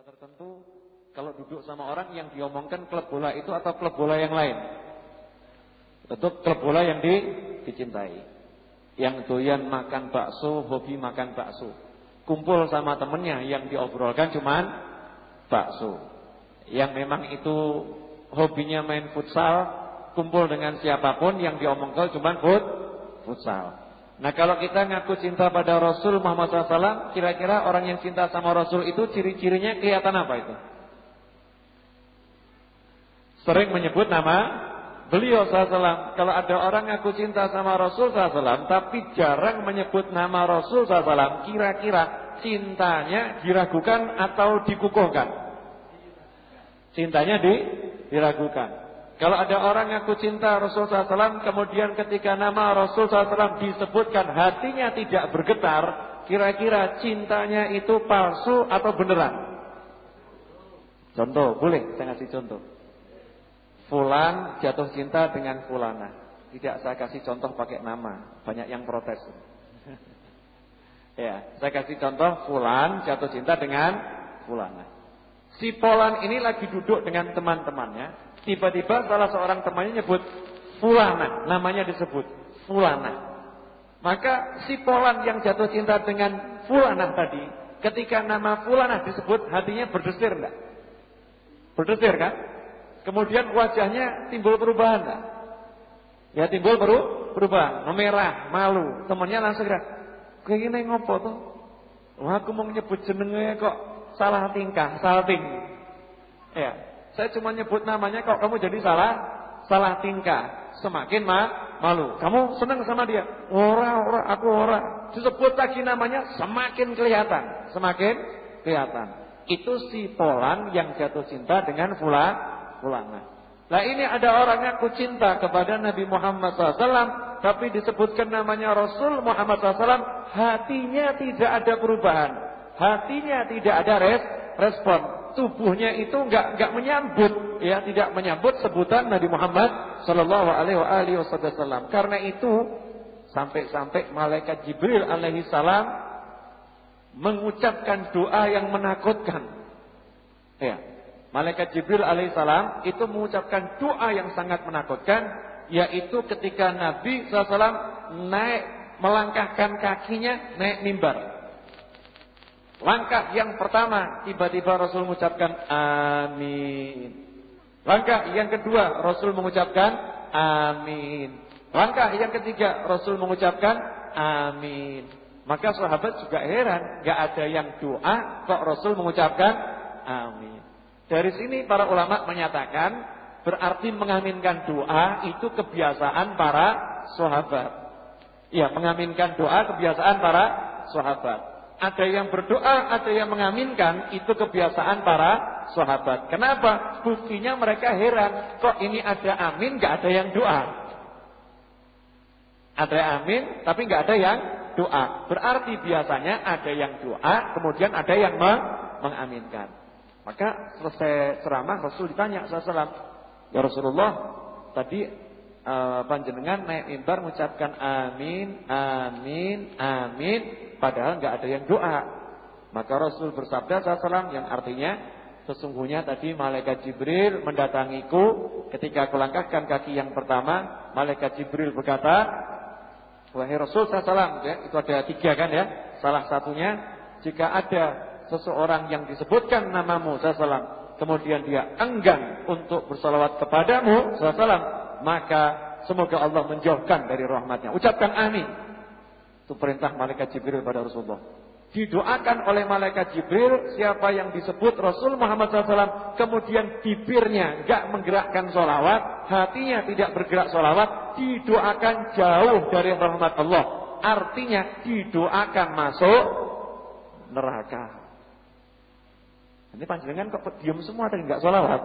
bola tertentu, kalau duduk sama orang yang diomongkan klub bola itu atau klub bola yang lain? Tentu klub bola yang dicintai. Yang doyan makan bakso, hobi makan bakso. Kumpul sama temennya yang diobrolkan cuman bakso. Yang memang itu hobinya main futsal, kumpul dengan siapapun yang diomongkan cuman futsal. Nah, kalau kita ngaku cinta pada Rasul Muhammad SAW, kira-kira orang yang cinta sama Rasul itu ciri-cirinya kelihatan apa itu? Sering menyebut nama beliau SAW. Kalau ada orang ngaku cinta sama Rasul SAW, tapi jarang menyebut nama Rasul SAW, kira-kira cintanya diragukan atau dikukuhkan? Cintanya diragukan. Kalau ada orang ngaku cinta Rasul SAW, kemudian ketika nama Rasul SAW disebutkan hatinya tidak bergetar, kira-kira cintanya itu palsu atau beneran? Contoh, boleh saya ngasih contoh. Fulan jatuh cinta dengan fulana. Tidak saya kasih contoh pakai nama, banyak yang protes. Ya, saya kasih contoh fulan jatuh cinta dengan fulana. Si Fulan ini lagi duduk dengan teman-temannya. Tiba-tiba salah seorang temannya nyebut fulana, namanya disebut fulana. Maka si Fulan yang jatuh cinta dengan fulana tadi, ketika nama fulana disebut, hatinya berdesir enggak? Berdesir kan? Kemudian wajahnya timbul perubahan enggak? Ya timbul perubahan, memerah, malu. Temannya langsung kira, "Kowe iki ning ngopo to? Wah, aku mau nyebut jenenge kok salah tingkah, salting." Ya, saya cuma nyebut namanya kok kamu jadi salah tingkah. Semakin malu. Kamu senang sama dia? Ora, aku ora. Disebut lagi namanya semakin kelihatan, semakin kelihatan. Itu si Fulan yang jatuh cinta dengan fulana. Nah, ini ada orang ngaku cinta kepada Nabi Muhammad SAW, tapi disebutkan namanya Rasul Muhammad SAW, hatinya tidak ada perubahan, hatinya tidak ada respon, tubuhnya itu enggak menyambut, ya, tidak menyambut sebutan Nabi Muhammad sallallahu alaihi wasallam. Karena itu sampai-sampai malaikat Jibril alaihi salam mengucapkan doa yang menakutkan. Ya, malaikat Jibril alaihi salam itu mengucapkan doa yang sangat menakutkan, yaitu ketika Nabi SAW naik melangkahkan kakinya naik mimbar. Langkah yang pertama, tiba-tiba Rasul mengucapkan amin. Langkah yang kedua, Rasul mengucapkan amin. Langkah yang ketiga, Rasul mengucapkan amin. Maka sahabat juga heran, gak ada yang doa, kok Rasul mengucapkan amin. Dari sini para ulama menyatakan, berarti mengaminkan doa itu kebiasaan para sahabat. Ya, mengaminkan doa kebiasaan para sahabat. Ada yang berdoa, ada yang mengaminkan, itu kebiasaan para sahabat. Kenapa? Buktinya mereka heran, kok ini ada amin, gak ada yang doa. Ada amin, tapi gak ada yang doa. Berarti biasanya ada yang doa, kemudian ada yang mengaminkan. Maka selesai ceramah, Rasul ditanya SAW, "Ya Rasulullah, tadi panjenengan naik mimbar mengucapkan amin, amin, amin, padahal enggak ada yang doa." Maka Rasul bersabda SAW yang artinya, sesungguhnya tadi malaikat Jibril mendatangiku ketika aku langkahkan kaki yang pertama. Malaikat Jibril berkata, "Wahai Rasul SAW," ya, itu ada 3 kan ya. Salah satunya, jika ada seseorang yang disebutkan namamu SAW, kemudian dia enggan untuk bersalawat kepadamu SAW, maka semoga Allah menjauhkan dari rahmatnya. Ucapkan amin. Itu perintah malaikat Jibril pada Rasulullah. Didoakan oleh malaikat Jibril siapa yang disebut Rasul Muhammad SAW, kemudian bibirnya enggak menggerakkan sholawat, hatinya tidak bergerak sholawat, didoakan jauh dari rahmat Allah. Artinya didoakan masuk neraka. Ini panjenengan kok diam semua tadi enggak sholawat?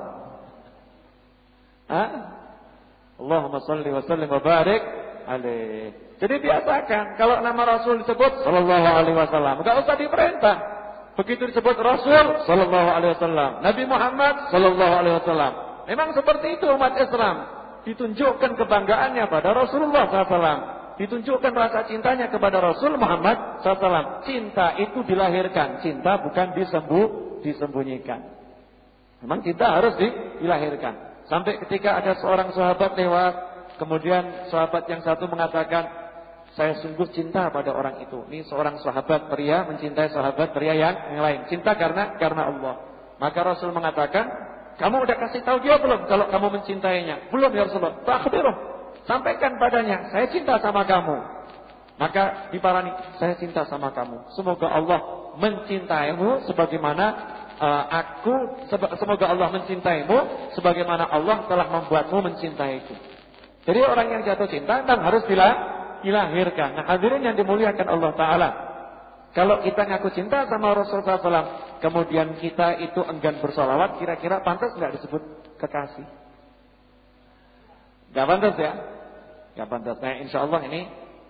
Allahumma shalli wa sallim wa barik alaih. Jadi biasakan kalau nama Rasul disebut sallallahu alaihi wasallam, enggak usah diperintah. Begitu disebut Rasul sallallahu alaihi wasallam, Nabi Muhammad sallallahu alaihi wasallam. Memang seperti itu umat Islam. Ditunjukkan kebanggaannya pada Rasulullah SAW. Ditunjukkan rasa cintanya kepada Rasul Muhammad SAW. Cinta itu dilahirkan, cinta bukan disembunyikan. Memang cinta harus dilahirkan. Sampai ketika ada seorang sahabat lewat, kemudian sahabat yang satu mengatakan, saya sungguh cinta pada orang itu. Ini seorang sahabat pria mencintai sahabat pria yang lain. Cinta karena Allah. Maka Rasul mengatakan, kamu udah kasih tahu dia belum kalau kamu mencintainya? Belum ya Rasulullah. Fakhbiruh. Sampaikan padanya, saya cinta sama kamu. Maka diparani, saya cinta sama kamu. Semoga Allah mencintaimu sebagaimana semoga Allah mencintaimu sebagaimana Allah telah membuatmu mencintaiku. Jadi orang yang jatuh cinta memang harus dilahirkan. Nah, hadirin yang dimuliakan Allah Ta'ala, kalau kita ngaku cinta sama Rasulullah SAW, kemudian kita itu enggan bersolawat, kira-kira pantas nggak disebut kekasih? Nggak pantas ya? Nggak pantas. Nah, insya Allah ini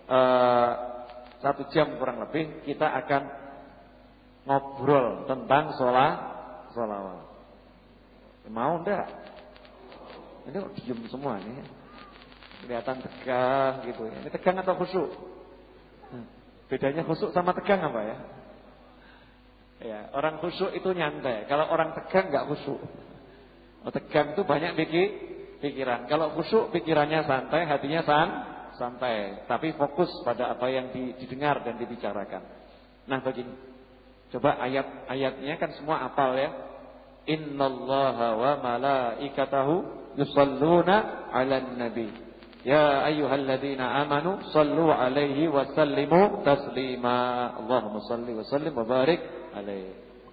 1 jam kurang lebih kita akan ngobrol tentang solawat. Mau enggak? Ini diem semua nih. Kelihatan tegang gitu ya. Ini tegang atau khusyuk? Bedanya khusyuk sama tegang apa ya? Ya, orang khusyuk itu nyantai. Kalau orang tegang enggak khusyuk. Tegang itu banyak pikiran. Kalau khusyuk pikirannya santai, hatinya santai, tapi fokus pada apa yang didengar dan dibicarakan. Nah, begini. Coba ayat-ayatnya kan semua hafal ya. Innallaha wa malaikatahu yusholluna 'alan nabi. Ya ayyuhalladzina amanu shallu 'alaihi wa sallimu taslima. Allahumma shalli wa sallim wa barik alaihi.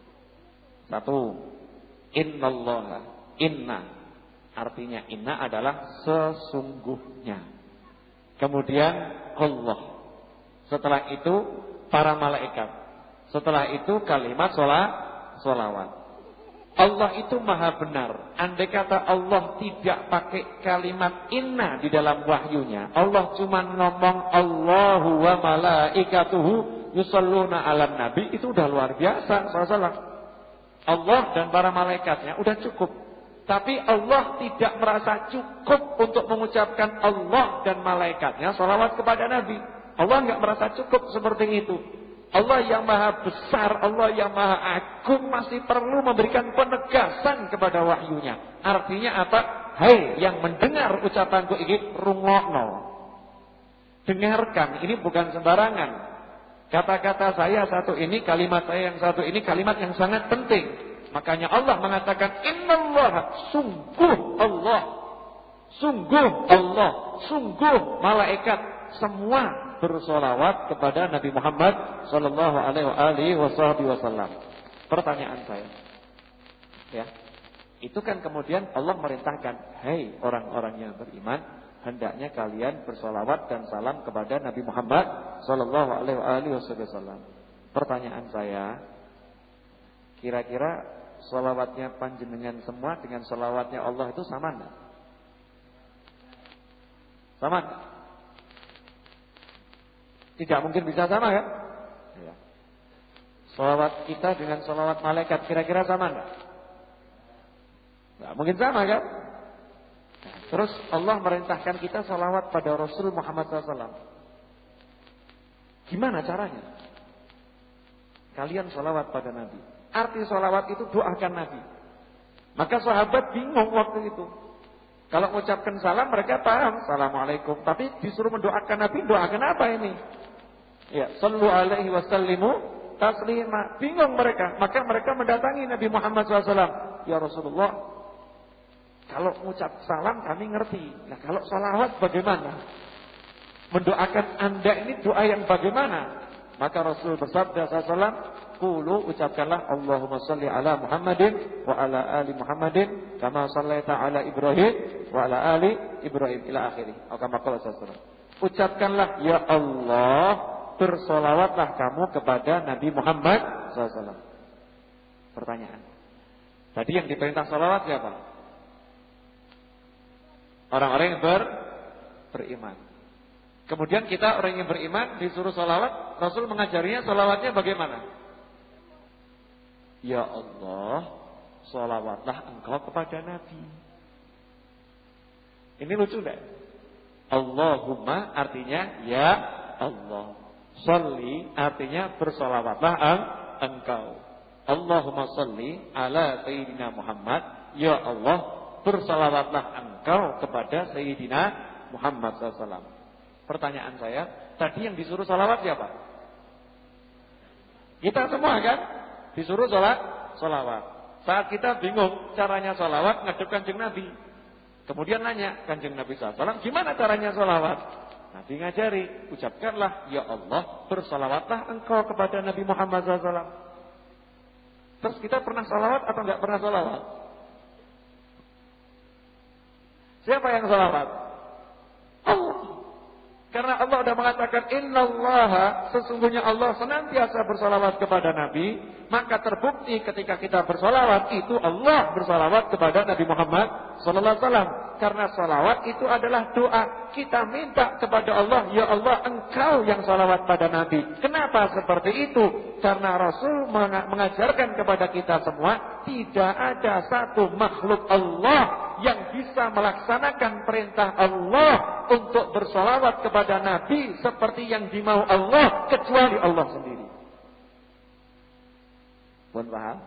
1. Innallaha. Inna. Artinya inna adalah sesungguhnya. Kemudian Allah. Setelah itu para malaikat. Setelah itu kalimat sholawat. Allah itu maha benar. Andai kata Allah tidak pakai kalimat inna di dalam wahyunya, Allah cuma ngomong Allahu wa malaikatuhu yusholluna 'alan nabi, itu udah luar biasa. Allah dan para malaikatnya udah cukup. Tapi Allah tidak merasa cukup untuk mengucapkan Allah dan malaikatnya sholawat kepada Nabi. Allah enggak merasa cukup seperti itu. Allah yang maha besar, Allah yang maha agung masih perlu memberikan penegasan kepada wahyunya. Artinya apa? Hai yang mendengar ucapanku ini, rungokno. Dengarkan, ini bukan sembarangan. Kata-kata saya satu ini, kalimat saya yang satu ini, kalimat yang sangat penting. Makanya Allah mengatakan, innallaha, sungguh Allah. Sungguh Allah, sungguh malaikat, semua bersolawat kepada Nabi Muhammad sallallahu alaihi wasallam. Pertanyaan saya, ya, itu kan kemudian Allah merintahkan, hai orang-orang yang beriman, hendaknya kalian bersolawat dan salam kepada Nabi Muhammad sallallahu alaihi wasallam. Pertanyaan saya, kira-kira solawatnya panjenengan semua dengan solawatnya Allah itu sama enggak? Sama enggak? Tidak mungkin bisa sama kan? Ya. Salawat kita dengan salawat malaikat kira-kira sama enggak? Enggak mungkin sama kan? Nah, terus Allah merintahkan kita salawat pada Rasul Muhammad SAW. Gimana caranya? Kalian salawat pada Nabi. Arti salawat itu doakan Nabi. Maka sahabat bingung waktu itu. Kalau mengucapkan salam mereka paham, Assalamualaikum. Tapi disuruh mendoakan Nabi, doakan apa ini? Ya, sallu alaihi wasallimu taslima. Bingung mereka. Maka mereka mendatangi Nabi Muhammad SAW. Ya Rasulullah, kalau mengucap salam kami ngerti. Nah, kalau salawat bagaimana? Mendoakan Anda ini doa yang bagaimana? Maka Rasul bersabda SAW, qulu, ucapkanlah Allahumma salli ala Muhammadin wa ala ali Muhammadin kama sallaita ala Ibrahim wa ala ali Ibrahim ila akhirih. Kama qala sallallahu. Ucapkanlah ya Allah, bersolawatlah kamu kepada Nabi Muhammad SAW. Pertanyaan. Tadi yang diperintah solawat siapa? Orang-orang yang beriman. Kemudian kita orang yang beriman disuruh solawat. Rasul mengajarinya solawatnya bagaimana? Ya Allah, solawatlah engkau kepada Nabi. Ini lucu enggak? Allahumma artinya ya Allah. Sholli artinya bersolawatlah engkau. Allahumma salli ala Sayyidina Muhammad. Ya Allah, bersalawatlah engkau kepada Sayyidina Muhammad SAW. Pertanyaan saya, tadi yang disuruh salawat siapa? Kita semua kan? Disuruh salawat. Saat kita bingung caranya salawat, ngadep Kanjeng Nabi. Kemudian nanya Kanjeng Nabi SAW, gimana caranya salawat? Nabi ngajari, ucapkanlah, ya Allah, bersalawatlah engkau kepada Nabi Muhammad SAW. Terus kita pernah salawat atau enggak pernah salawat? Siapa yang salawat? Allah. Karena Allah sudah mengatakan, innallaha, sesungguhnya Allah senantiasa bersalawat kepada Nabi. Maka terbukti ketika kita bersalawat, itu Allah bersalawat kepada Nabi Muhammad SAW. Karena salawat itu adalah doa. Kita minta kepada Allah, ya Allah, engkau yang salawat pada Nabi. Kenapa seperti itu? Karena Rasul mengajarkan kepada kita semua, tidak ada satu makhluk Allah yang bisa melaksanakan perintah Allah untuk bersalawat kepada Nabi seperti yang dimau Allah, kecuali Allah sendiri. Pun paham?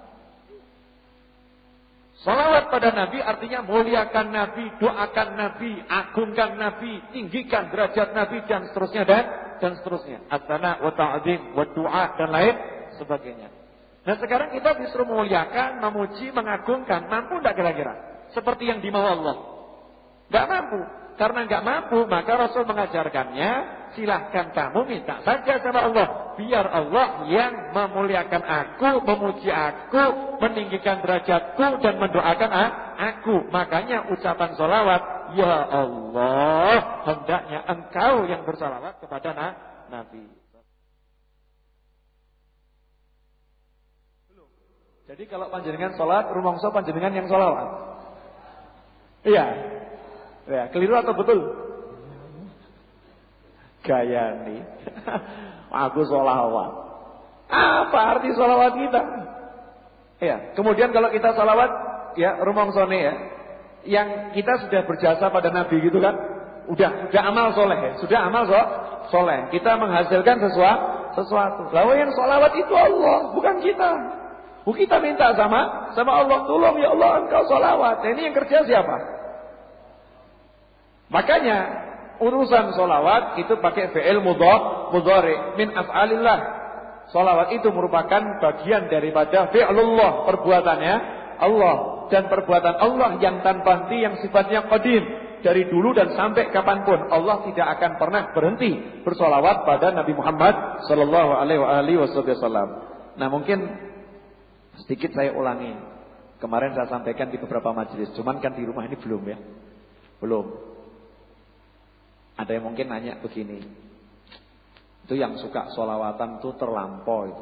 Salawat pada Nabi artinya muliakan Nabi, doakan Nabi, agungkan Nabi, tinggikan derajat Nabi, dan seterusnya dan seterusnya. As-sana wa ta'zim wa du'a dan lain sebagainya. Nah sekarang kita disuruh memuliakan, memuji, mengagungkan. Mampu tidak kira-kira? Seperti yang dimau Allah? Tidak mampu. Karena tidak mampu, maka Rasul mengajarkannya, silahkan kamu minta saja sama Allah. Biar Allah yang memuliakan aku, memuji aku, meninggikan derajatku, dan mendoakan aku. Makanya ucapan sholawat, ya Allah, hendaknya engkau yang bersalawat kepada Nabi. Jadi kalau panjenengan sholat, rumangsa panjenengan yang sholawat. Iya. Ya, keliru atau betul? Gaya nih. Aku sholawat. Apa arti sholawat kita? Ya, kemudian kalau kita sholawat, ya rumangsane ya, yang kita sudah berjasa pada Nabi gitu kan, udah amal soleh ya, sudah amal soleh. Kita menghasilkan sesuatu. Lalu yang sholawat itu Allah, bukan kita. Kita minta sama Allah, tolong ya Allah engkau sholawat. Nah, ini yang kerja siapa? Makanya urusan sholawat itu pakai fi'il mudhari min af'alillah. Sholawat itu merupakan bagian daripada fi'lullah, perbuatannya Allah. Dan perbuatan Allah yang tanpa henti, yang sifatnya qadim, dari dulu dan sampai kapanpun Allah tidak akan pernah berhenti bersholawat pada Nabi Muhammad sallallahu alaihi wasallam. Nah mungkin sedikit saya ulangi. Kemarin saya sampaikan di beberapa majelis, cuman kan di rumah ini belum ya. Belum. Ada yang mungkin nanya begini, itu yang suka sholawatan itu terlampau itu,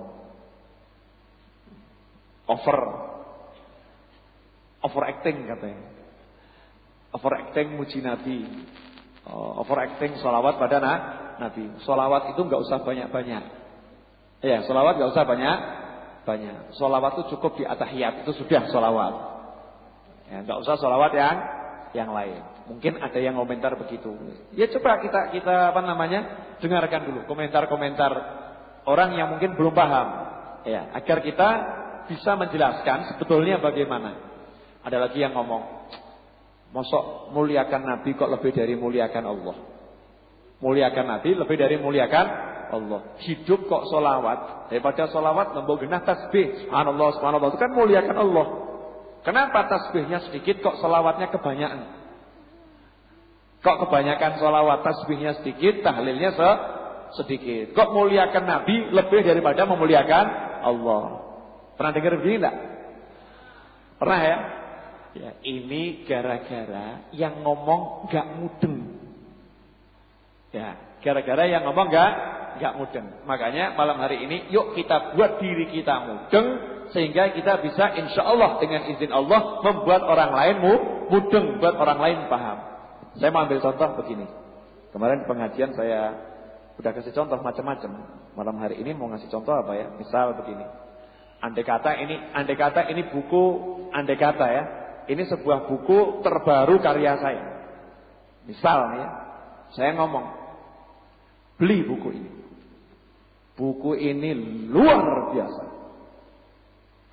overacting katanya, overacting muji Nabi, overacting sholawat pada Nabi. Sholawat itu nggak usah banyak-banyak, ya sholawat nggak usah banyak. Sholawat itu cukup di atahiyat itu sudah sholawat, ya nggak usah sholawat yang lain. Mungkin ada yang komentar begitu. Ya coba kita dengarkan dulu komentar-komentar orang yang mungkin belum paham. Ya, agar kita bisa menjelaskan sebetulnya bagaimana. Ada lagi yang ngomong, mosok muliakan Nabi kok lebih dari muliakan Allah. Muliakan Nabi lebih dari muliakan Allah. Hidup kok solawat, daripada solawat lembok genah tasbih. Subhanallah, subhanallah, itu kan muliakan Allah. Kenapa tasbihnya sedikit kok solawatnya kebanyakan? Kok kebanyakan sholawat tasbihnya sedikit, tahlilnya sedikit. Kok muliakan Nabi lebih daripada memuliakan Allah? Pernah dengar begini enggak? Pernah ya? Ya, ini gara-gara yang ngomong enggak mudeng. Ya, gara-gara yang ngomong enggak mudeng. Makanya malam hari ini yuk kita buat diri kita mudeng, sehingga kita bisa insyaallah dengan izin Allah membuat orang lain mudeng, buat orang lain paham. Saya mau ambil contoh begini. Kemarin pengajian saya udah kasih contoh macam-macam. Malam hari ini mau ngasih contoh apa ya? Misal begini. Andai kata ini buku andai kata ya. Ini sebuah buku terbaru karya saya. Misal ya, saya ngomong, beli buku ini. Buku ini luar biasa.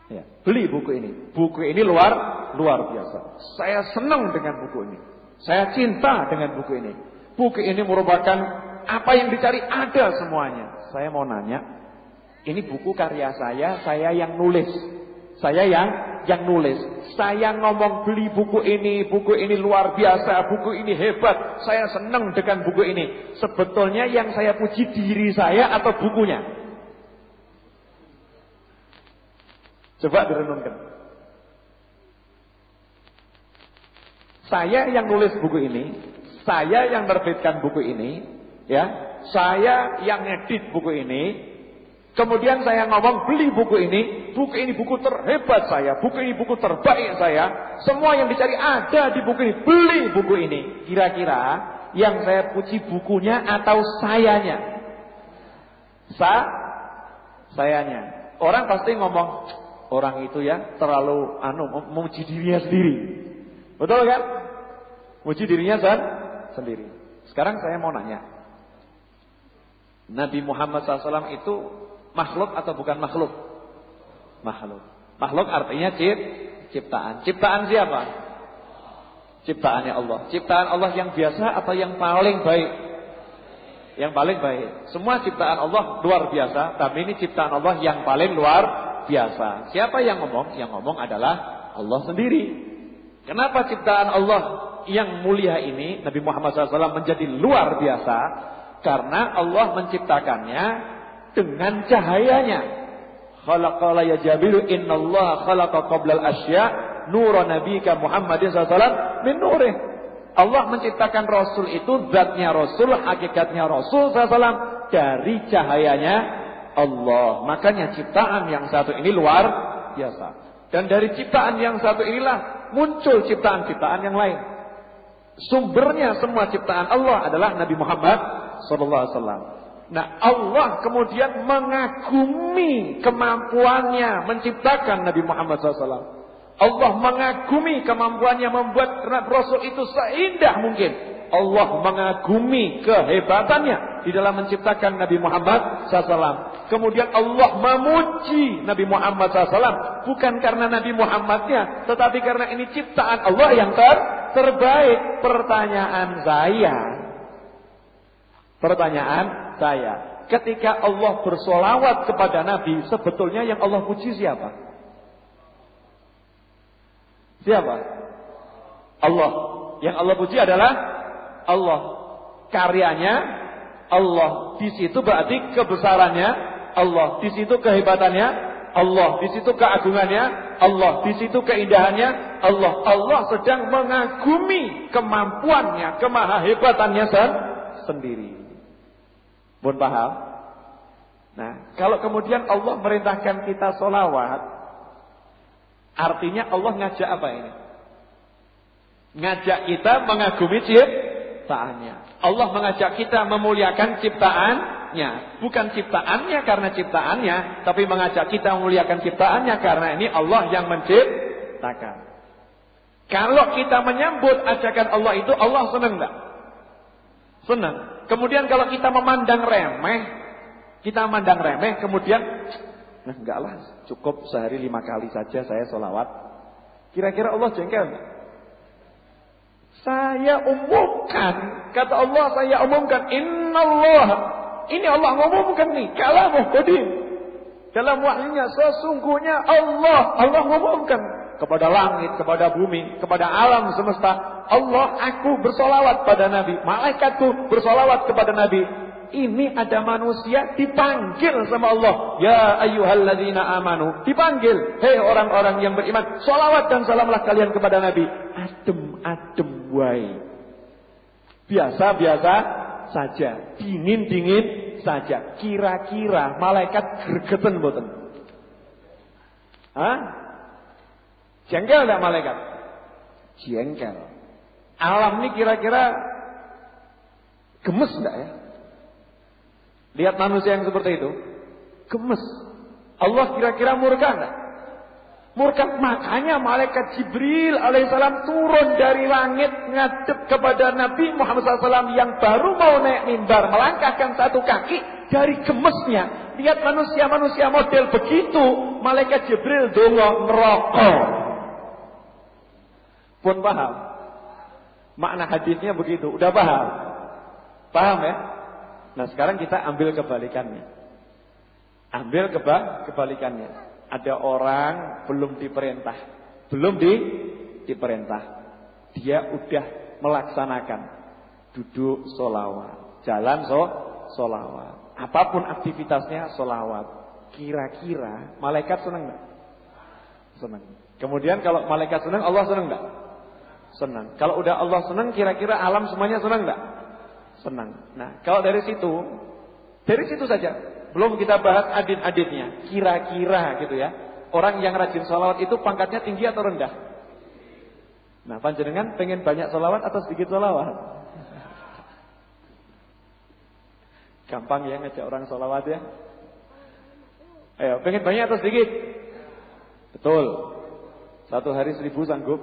Ya, beli buku ini. Buku ini luar biasa. Saya senang dengan buku ini. Saya cinta dengan buku ini. Buku ini merupakan apa yang dicari ada semuanya. Saya mau nanya, ini buku karya saya yang nulis. Saya yang nulis. Saya ngomong beli buku ini luar biasa, buku ini hebat. Saya senang dengan buku ini. Sebetulnya yang saya puji diri saya atau bukunya? Coba direnungkan. Saya yang nulis buku ini, saya yang menerbitkan buku ini, ya, saya yang ngedit buku ini. Kemudian saya ngomong beli buku ini buku terhebat saya, buku ini buku terbaik saya. Semua yang dicari ada di buku ini, beli buku ini. Kira-kira yang saya puji bukunya atau sayanya? Sayanya. Orang pasti ngomong, orang itu ya terlalu memuji dirinya sendiri. Betul kan? Muji dirinya sendiri. Sekarang saya mau nanya, Nabi Muhammad SAW itu makhluk atau bukan makhluk? Makhluk. Makhluk artinya ciptaan. Ciptaan siapa? Ciptaannya Allah. Ciptaan Allah yang biasa atau yang paling baik? Yang paling baik. Semua ciptaan Allah luar biasa, tapi ini ciptaan Allah yang paling luar biasa. Siapa yang ngomong? Yang ngomong adalah Allah sendiri. Kenapa ciptaan Allah yang mulia ini, Nabi Muhammad SAW, menjadi luar biasa? Karena Allah menciptakannya dengan cahayanya. Khalaqala ya Jabiru innallaha khalaqa qablal asya nura nabika Muhammadin sallallahu min nurih. Allah menciptakan Rasul itu, zatnya Rasul, hakikatnya Rasul sallallahu dari cahayanya Allah. Makanya ciptaan yang satu ini luar biasa. Dan dari ciptaan yang satu inilah muncul ciptaan-ciptaan yang lain. Sumbernya semua ciptaan Allah adalah Nabi Muhammad sallallahu alaihi wasallam. Nah, Allah kemudian mengagumi kemampuannya menciptakan Nabi Muhammad SAW. Allah mengagumi kemampuannya membuat Rasul itu seindah mungkin. Allah mengagumi kehebatannya di dalam menciptakan Nabi Muhammad SAW. Kemudian Allah memuji Nabi Muhammad SAW. Bukan karena Nabi Muhammadnya, tetapi karena ini ciptaan Allah yang terbaik. Pertanyaan saya, ketika Allah bersolawat kepada Nabi, sebetulnya yang Allah puji siapa? Siapa? Allah. Yang Allah puji adalah Allah. Karyanya Allah. Di situ berarti kebesarannya Allah. Di situ kehebatannya Allah. Di situ keagungannya Allah. Di situ keindahannya Allah. Allah sedang mengagumi kemampuannya, kemahahebatannya sendiri. Mohon paham? Nah, kalau kemudian Allah merintahkan kita sholawat, artinya Allah ngajak apa ini? Ngajak kita mengagumi ciptaannya. Allah mengajak kita memuliakan ciptaannya. Bukan ciptaannya karena ciptaannya, tapi mengajak kita memuliakan ciptaannya karena ini Allah yang menciptakan. Kalau kita menyambut ajakan Allah itu, Allah senang enggak? Senang. Kemudian kalau kita memandang remeh, kemudian enggak lah, cukup sehari 5 kali saja saya sholawat. Kira-kira Allah jengkel enggak? Saya umumkan, kata Allah, saya umumkan, innallah. Ini Allah ngumumkan nih, kalamuh qadim. Dalam wahyunya sesungguhnya Allah ngumumkan kepada langit, kepada bumi, kepada alam semesta. Allah, aku bersolawat pada Nabi, malaikatku bersolawat kepada Nabi. Ini ada manusia dipanggil sama Allah, ya ayyuhalladzina amanu, dipanggil, hei orang-orang yang beriman, solawat dan salamlah kalian kepada Nabi. Adem wae, biasa-biasa saja, dingin saja. Kira-kira malaikat gregeten mboten? Jengkel enggak malaikat? Jengkel. Alam ini kira-kira gemes enggak ya? Lihat manusia yang seperti itu, gemes. Allah kira-kira murka enggak? Murka. Makanya malaikat Jibril alaihissalam turun dari langit ngadep kepada Nabi Muhammad SAW yang baru mau naik mimbar, melangkahkan satu kaki. Dari gemesnya, lihat manusia-manusia model begitu, malaikat Jibril donga neraka. Pun paham? Makna hadisnya begitu. Udah paham? Paham ya? Nah sekarang kita ambil kebalikannya. Ambil kebalikannya. Ada orang belum diperintah. Diperintah. Dia udah melaksanakan. Duduk sholawat. Jalan sholawat. Apapun aktivitasnya sholawat. Kira-kira malaikat senang gak? Senang. Kemudian kalau malaikat senang, Allah senang gak? Senang. Kalau udah Allah senang, kira-kira alam semuanya senang gak? Senang. Nah kalau dari situ saja. Belum kita bahas adit-aditnya. Kira-kira gitu ya. Orang yang rajin sholawat itu pangkatnya tinggi atau rendah? Nah panjenengan pengen banyak sholawat atau sedikit sholawat? Gampang ya ngajak orang sholawat ya. Ayo, pengen banyak atau sedikit? Betul. 1 hari 1000 sanggup?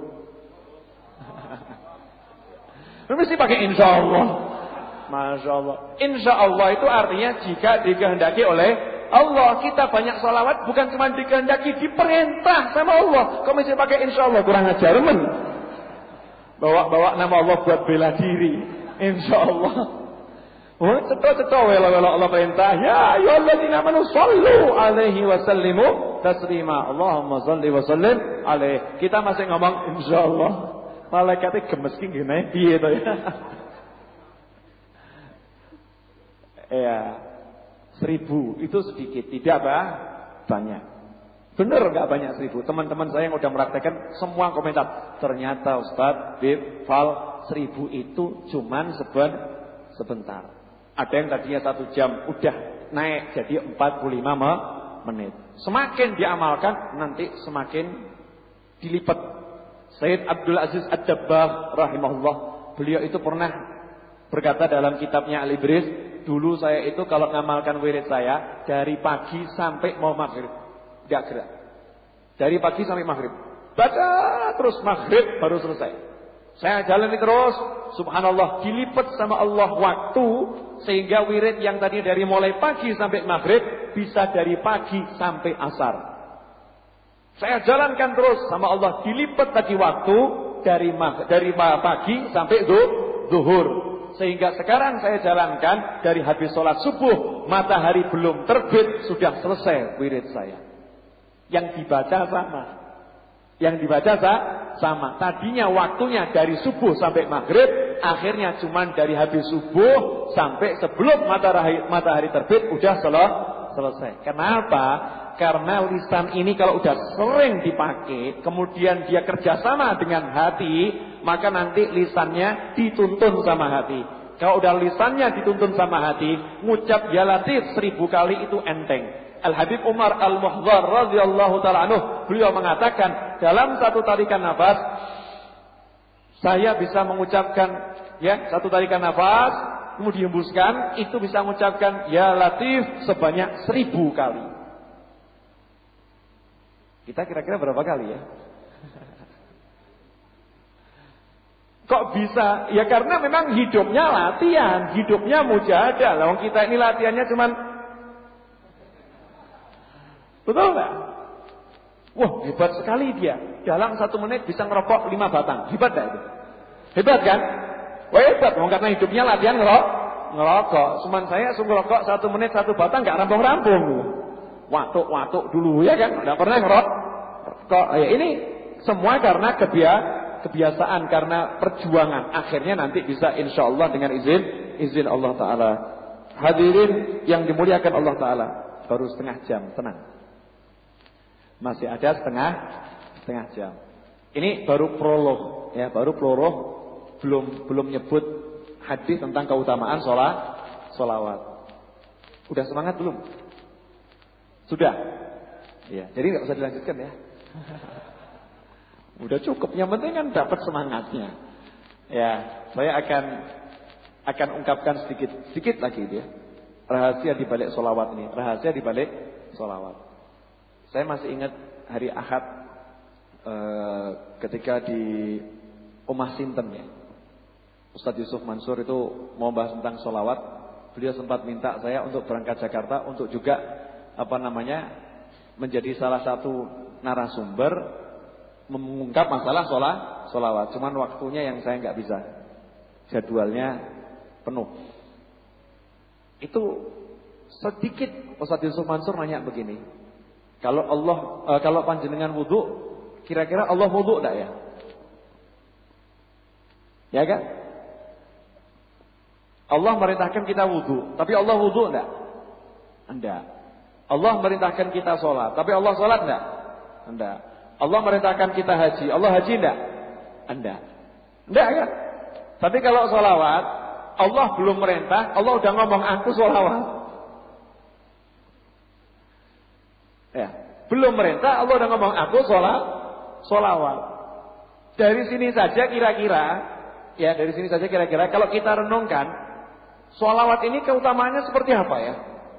Mesti pakai insya Allah. Masya Allah. Insya Allah itu artinya jika dikehendaki oleh Allah. Kita banyak sholawat bukan cuma dikehendaki, diperintah sama Allah. Kok mesti pakai insya Allah? Kurang ajar men. Bawa nama Allah buat bela diri. Insya Allah. Oh, cetok-cetok wela-wela Allah perintah. Ya ayyuhalladzina amanu shallu alaihi wa sallimu taslima. Allahumma shalli wa sallim alaihi. Kita masih ngomong insyaallah. Malaikatnya gemes ki ngene piye to ya. Ya. 1000 itu sedikit, tidak banyak. Bener enggak banyak 1000? Teman-teman saya yang udah mempraktekkan semua komentar. Ternyata Ustaz, Bib, Fal 1000 itu cuman sebentar. Ada yang tadinya 1 jam udah naik jadi 45 menit. Semakin diamalkan nanti semakin dilipat. Sayyid Abdul Aziz Ad-Dabbagh rahimahullah, beliau itu pernah berkata dalam kitabnya Al-Ibris, dulu saya itu kalau ngamalkan wirid saya dari pagi sampai mau maghrib, tidak gerak. Dari pagi sampai maghrib, baca terus maghrib baru selesai. Saya jalani terus, subhanallah, dilipat sama Allah waktu, sehingga wirid yang tadi dari mulai pagi sampai maghrib bisa dari pagi sampai asar. Saya jalankan terus sama Allah, dilipat tadi waktu dari pagi sampai zuhur. Sehingga sekarang saya jalankan dari habis sholat subuh, matahari belum terbit, sudah selesai wirid saya. Yang dibaca sama. Tadinya waktunya dari subuh sampai maghrib, akhirnya cuman dari habis subuh sampai sebelum matahari terbit udah selesai. Kenapa? Karena lisan ini kalau udah sering dipakai, kemudian dia kerjasama dengan hati, maka nanti lisannya dituntun sama hati. Kalau udah lisannya dituntun sama hati, ngucap ya Latif 1000 kali itu enteng. Al-Habib Umar Al-Muhdhar radhiyallahu ta'ala anhu, beliau mengatakan dalam satu tarikan nafas saya bisa mengucapkan satu tarikan nafas kemudian dihembuskan, itu bisa mengucapkan ya Latif sebanyak 1000 kali. Kita kira-kira berapa kali ya? Kok bisa? Ya karena memang hidupnya latihan, hidupnya mujahadah. Lah kita ini latihannya cuman, betul enggak? Wah, hebat sekali dia. Dalam 1 menit bisa ngerokok 5 batang. Hebat enggak itu? Hebat kan? Wah, hebat. Karena hidupnya latihan ngerokok. Cuman saya sungguh rokok 1 menit 1 batang enggak rampung-rampung. Watuk dulu ya kan? Enggak pernah ngerokok. Ya ini semua karena kebiasaan, karena perjuangan. Akhirnya nanti bisa insyaallah dengan izin Allah Ta'ala. Hadirin yang dimuliakan Allah Ta'ala, baru setengah jam, tenang. Masih ada setengah jam. Ini baru prolog, ya, baru prolog, belum nyebut hadis tentang keutamaan sholawat. Udah semangat belum? Sudah. Ya, jadi nggak usah dilanjutkan ya. Udah cukup, yang penting kan dapat semangatnya. Ya, saya akan ungkapkan sedikit lagi dia. Rahasia di balik sholawat ini, rahasia di balik sholawat. Saya masih ingat hari Ahad ketika di Omah Sinten ya. Ustaz Yusuf Mansur itu mau bahas tentang sholawat. Beliau sempat minta saya untuk berangkat Jakarta untuk juga menjadi salah satu narasumber mengungkap masalah sholawat. Cuman waktunya yang saya nggak bisa, jadwalnya penuh. Itu sedikit Ustaz Yusuf Mansur nanya begini, kalau panjenengan wudu, kira-kira Allah wudu enggak ya? Ya kan? Allah merintahkan kita wudu, tapi Allah wudu enggak? Enggak. Allah merintahkan kita sholat, tapi Allah sholat enggak? Enggak. Allah merintahkan kita haji, Allah haji enggak? Enggak. Enggak kan? Tapi kalau sholawat, Allah belum merintah, Allah udah ngomong aku sholawat. Ya, belum merintah, Allah udah ngomong aku sholawat. Dari sini saja kira-kira, kalau kita renungkan, sholawat ini keutamaannya seperti apa ya?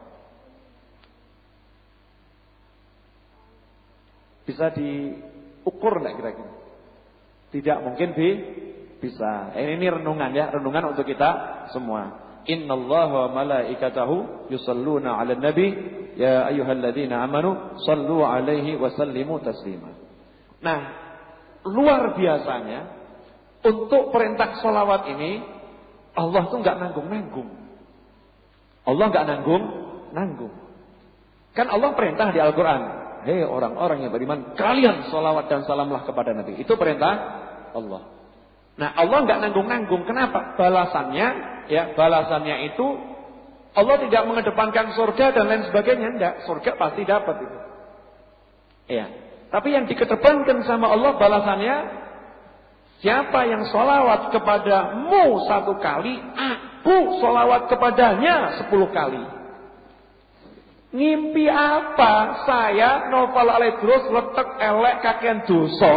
Bisa diukur enggak kira-kira? Tidak mungkin bisa. Ini renungan ya, renungan untuk kita semua. Innallaha wa malaikatahu yusalluna 'alan nabi ya ayyuhalladzina amanu shallu 'alaihi wa sallimu taslima. Nah, luar biasanya untuk perintah sholawat ini Allah tuh enggak nanggung-nanggung. Allah enggak nanggung. Kan Allah perintah di Al-Qur'an, hei orang-orang yang beriman, kalian sholawat dan salamlah kepada Nabi. Itu perintah Allah. Nah, Allah enggak nanggung-nanggung. Kenapa? Balasannya itu Allah tidak mengedepankan surga dan lain sebagainya. Enggak, surga pasti dapat itu. Iya. Tapi yang dikedepankan sama Allah balasannya, siapa yang sholawat kepadamu 1 kali, aku sholawat kepadanya 10 kali. Ngimpi apa? Saya Novel Aledrus letek elek kakean dosa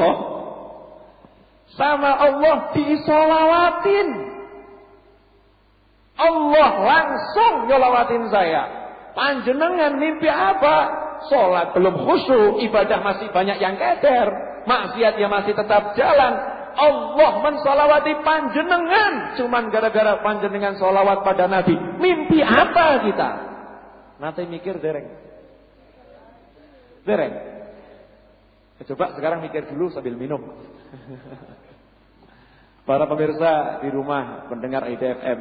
sama Allah disolawatin. Allah langsung nyolawatin saya. Panjenengan mimpi apa? Sholat belum khusyuk, ibadah masih banyak yang keder, maksiatnya masih tetap jalan. Allah mensolawati panjenengan cuman gara-gara panjenengan solawat pada Nabi. Mimpi apa kita? Nanti mikir dereng. Coba sekarang mikir dulu sambil minum. Para pemirsa di rumah pendengar IDFM,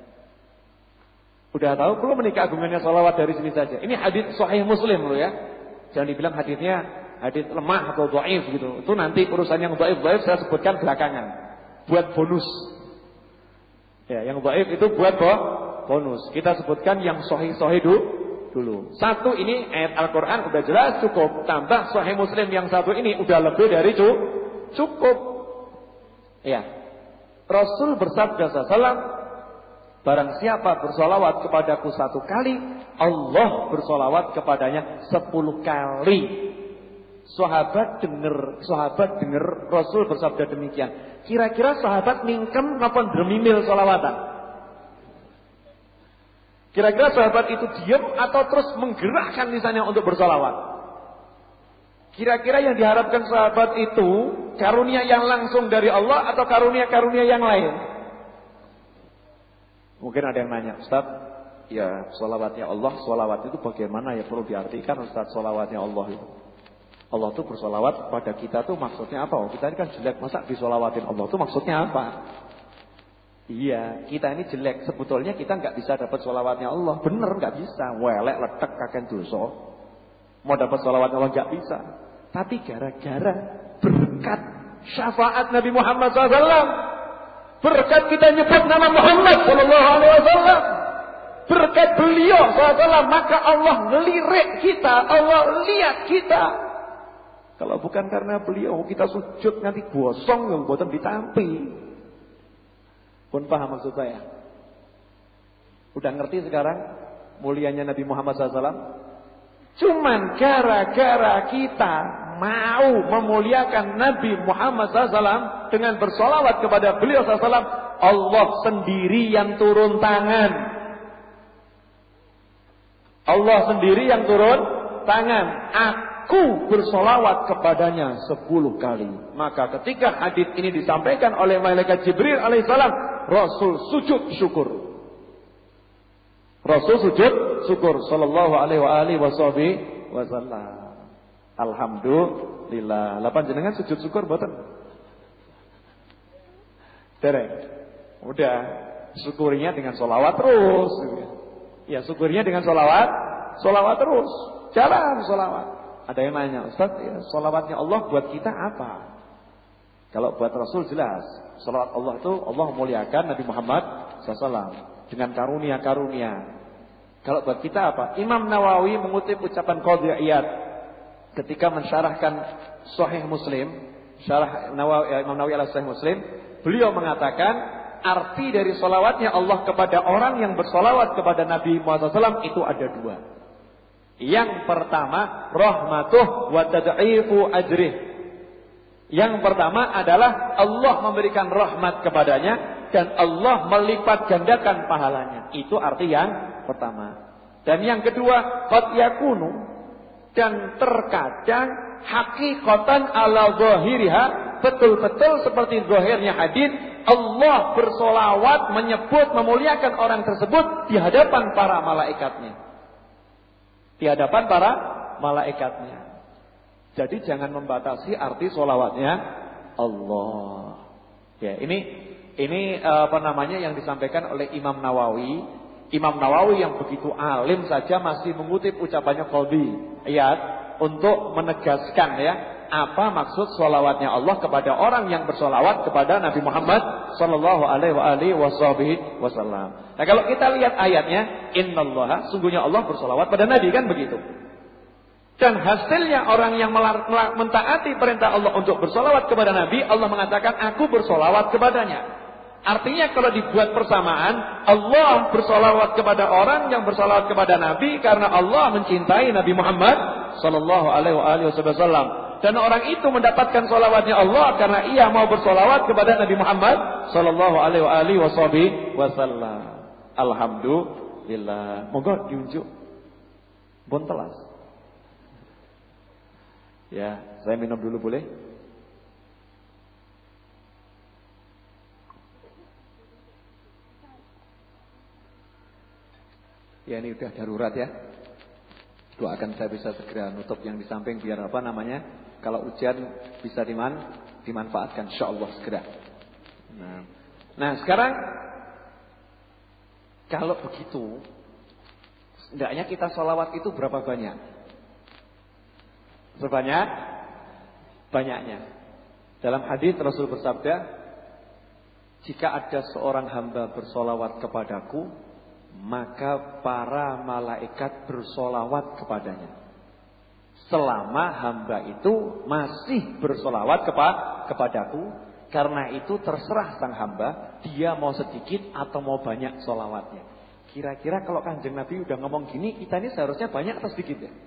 udah tahu belum nih keagungannya sholawat dari sini saja? Ini hadits Sahih Muslim loh ya. Jangan dibilang haditsnya hadits lemah atau dhaif gitu. Itu nanti urusan yang dhaif saya sebutkan belakangan. Buat bonus. Ya, yang dhaif itu buat bonus. Kita sebutkan yang sahih dulu. Satu ini ayat Al-Qur'an udah jelas cukup. Tambah Sahih Muslim yang satu ini udah lebih dari cukup. Ya. Rasul bersabda sallallahu, barang siapa bersolawat kepadaku 1 kali, Allah bersolawat kepadanya 10 kali. Sahabat dengar Rasul bersabda demikian. Kira-kira sahabat mingkem napa dremimil solawatan? Kira-kira sahabat itu diam atau terus menggerakkan lisannya untuk bersolawat? Kira-kira yang diharapkan sahabat itu karunia yang langsung dari Allah atau karunia-karunia yang lain? Mungkin ada yang nanya, Ustaz, ya solawatnya Allah, solawat itu bagaimana ya, perlu diartikan Ustaz solawatnya Allah itu. Allah itu bersolawat pada kita tuh maksudnya apa? Oh, kita ini kan jelek, masa disolawatin Allah itu maksudnya apa? Iya, kita ini jelek. Sebetulnya kita nggak bisa dapat solawatnya Allah. Bener nggak bisa. Welek letek kaken dosa. Mau dapat solawatnya Allah nggak bisa. Tapi gara-gara berkat syafaat Nabi Muhammad SAW, berkat kita nyebut nama Muhammad SAW, berkat beliau SAW, maka Allah ngelirik kita, Allah lihat kita. Kalau bukan karena beliau, kita sujud nanti gosong yang boten ditampi. Pun paham maksud saya? Udah ngerti sekarang mulianya Nabi Muhammad SAW? Cuman gara-gara kita mau memuliakan Nabi Muhammad SAW dengan bersolawat kepada beliau SAW, Allah sendiri yang turun tangan. Allah sendiri yang turun tangan. Aku bersolawat kepadanya 10 kali. Maka ketika hadits ini disampaikan oleh malaikat Jibril alaihissalam, Rasul sujud syukur. Rasul sujud syukur sallallahu alaihi wasallam. Alhamdulillah. Lah panjenengan sujud syukur mboten? Dereng. Udah, syukurinya dengan sholawat terus. Ya, syukurinya dengan sholawat terus. Jalan sholawat. Ada yang nanya, Ustaz, ya, sholawatnya Allah buat kita apa? Kalau buat Rasul jelas. Sholawat Allah itu Allah muliakan Nabi Muhammad SAW dengan karunia-karunia. Kalau buat kita apa? Imam Nawawi mengutip ucapan Qadhi Iyad ketika mensyarahkan Sahih Muslim, syarah Imam Nawawi ala Sahih Muslim, beliau mengatakan arti dari sholawatnya Allah kepada orang yang bersolawat kepada Nabi Muhammad SAW itu ada dua. Yang pertama, rahmatuh wa tad'ifu ajrih. Yang pertama adalah Allah memberikan rahmat kepadanya dan Allah melipat gandakan pahalanya. Itu arti yang pertama. Dan yang kedua, qad yakunu, dan terkadang hakikatan ala zahiriha, betul-betul seperti zahirnya hadis, Allah bersolawat menyebut memuliakan orang tersebut di hadapan para malaikatnya. Di hadapan para malaikatnya. Jadi jangan membatasi arti solawatnya Allah. Ya, ini apa namanya yang disampaikan oleh Imam Nawawi. Imam Nawawi yang begitu alim saja masih mengutip ucapannya Qadhi Iyad untuk menegaskan ya apa maksud solawatnya Allah kepada orang yang bersolawat kepada Nabi Muhammad Sallallahu Alaihi Wasallam. Nah kalau kita lihat ayatnya, Innallaha, sungguhnya Allah bersolawat pada Nabi, kan begitu. Dan hasilnya orang yang mentaati perintah Allah untuk bersolawat kepada Nabi, Allah mengatakan aku bersolawat kepadanya. Artinya kalau dibuat persamaan, Allah bersolawat kepada orang yang bersolawat kepada Nabi karena Allah mencintai Nabi Muhammad Sallallahu Alaihi Wasallam. Dan orang itu mendapatkan solawatnya Allah karena ia mau bersolawat kepada Nabi Muhammad Sallallahu Alaihi Wasallam. Alhamdulillah. Moga diunjuk. Bon telas. Ya, saya minum dulu boleh? Ya ini udah darurat ya. Doakan saya bisa segera nutup yang di samping biar apa namanya? Kalau hujan bisa dimanfaatkan insyaallah segera. Nah, sekarang kalau begitu, hendaknya kita sholawat itu berapa banyak? Sebanyak banyaknya. Dalam hadis Rasul bersabda, jika ada seorang hamba bersolawat kepadaku, maka para malaikat bersolawat kepadanya. Selama hamba itu masih bersolawat kepadaku, karena itu terserah sang hamba, dia mau sedikit atau mau banyak solawatnya. Kira-kira kalau Kanjeng Nabi udah ngomong gini, kita ini seharusnya banyak atau sedikit ya?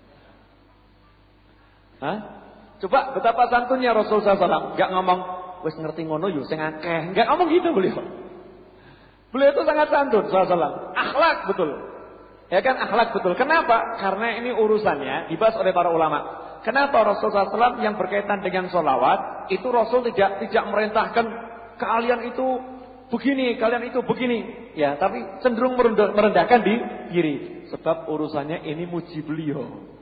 Hah? Coba betapa santunnya Rasulullah SAW. Gak ngomong wis ngerti ngono yo sing akeh. Gak ngomong gitu beliau. Beliau itu sangat santun SAW. Akhlak betul. Ya kan, akhlak betul. Kenapa? Karena ini urusannya dibahas oleh para ulama. Kenapa Rasulullah SAW yang berkaitan dengan sholawat itu Rasul tidak merintahkan kalian itu begini, kalian itu begini. Ya, tapi cenderung merendahkan diri. Sebab urusannya ini muji beliau.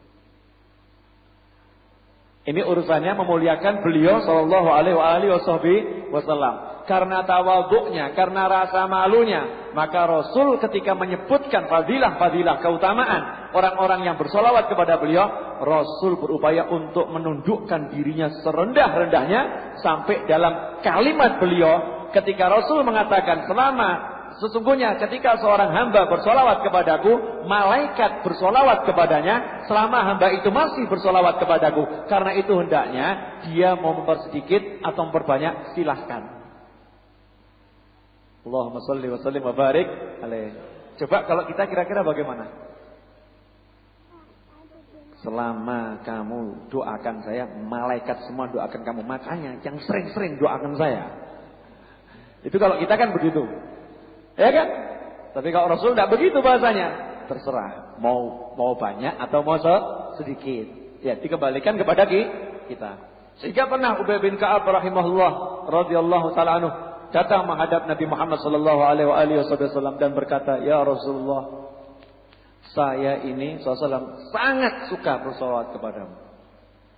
Ini urusannya memuliakan beliau sallallahu alaihi wasallam. Karena tawadhu'nya, karena rasa malunya, maka Rasul ketika menyebutkan fadilah keutamaan orang-orang yang bersolawat kepada beliau, Rasul berupaya untuk menundukkan dirinya serendah-rendahnya sampai dalam kalimat beliau ketika Rasul mengatakan sesungguhnya ketika seorang hamba bersolawat kepadaku, malaikat bersolawat kepadanya selama hamba itu masih bersolawat kepadaku. Karena itu hendaknya dia mau mempersedikit atau memperbanyak, silahkan. Allahumma sholli wa sallim wa barik alaih. Coba kalau kita kira-kira bagaimana? Selama kamu doakan saya, malaikat semua doakan kamu. Makanya yang sering-sering doakan saya. Itu kalau kita kan begitu. Ya kan? Tapi kalau Rasul tidak begitu bahasanya. Terserah mau banyak atau mau sedikit. Ya, dikembalikan kepada kita. Sehingga pernah Ubay bin Ka'ab rahimahullah radhiyallahu taala anhu datang menghadap Nabi Muhammad sallallahu alaihi wasallam dan berkata, "Ya Rasulullah, saya ini sallallahu sangat suka bersolawat kepadamu.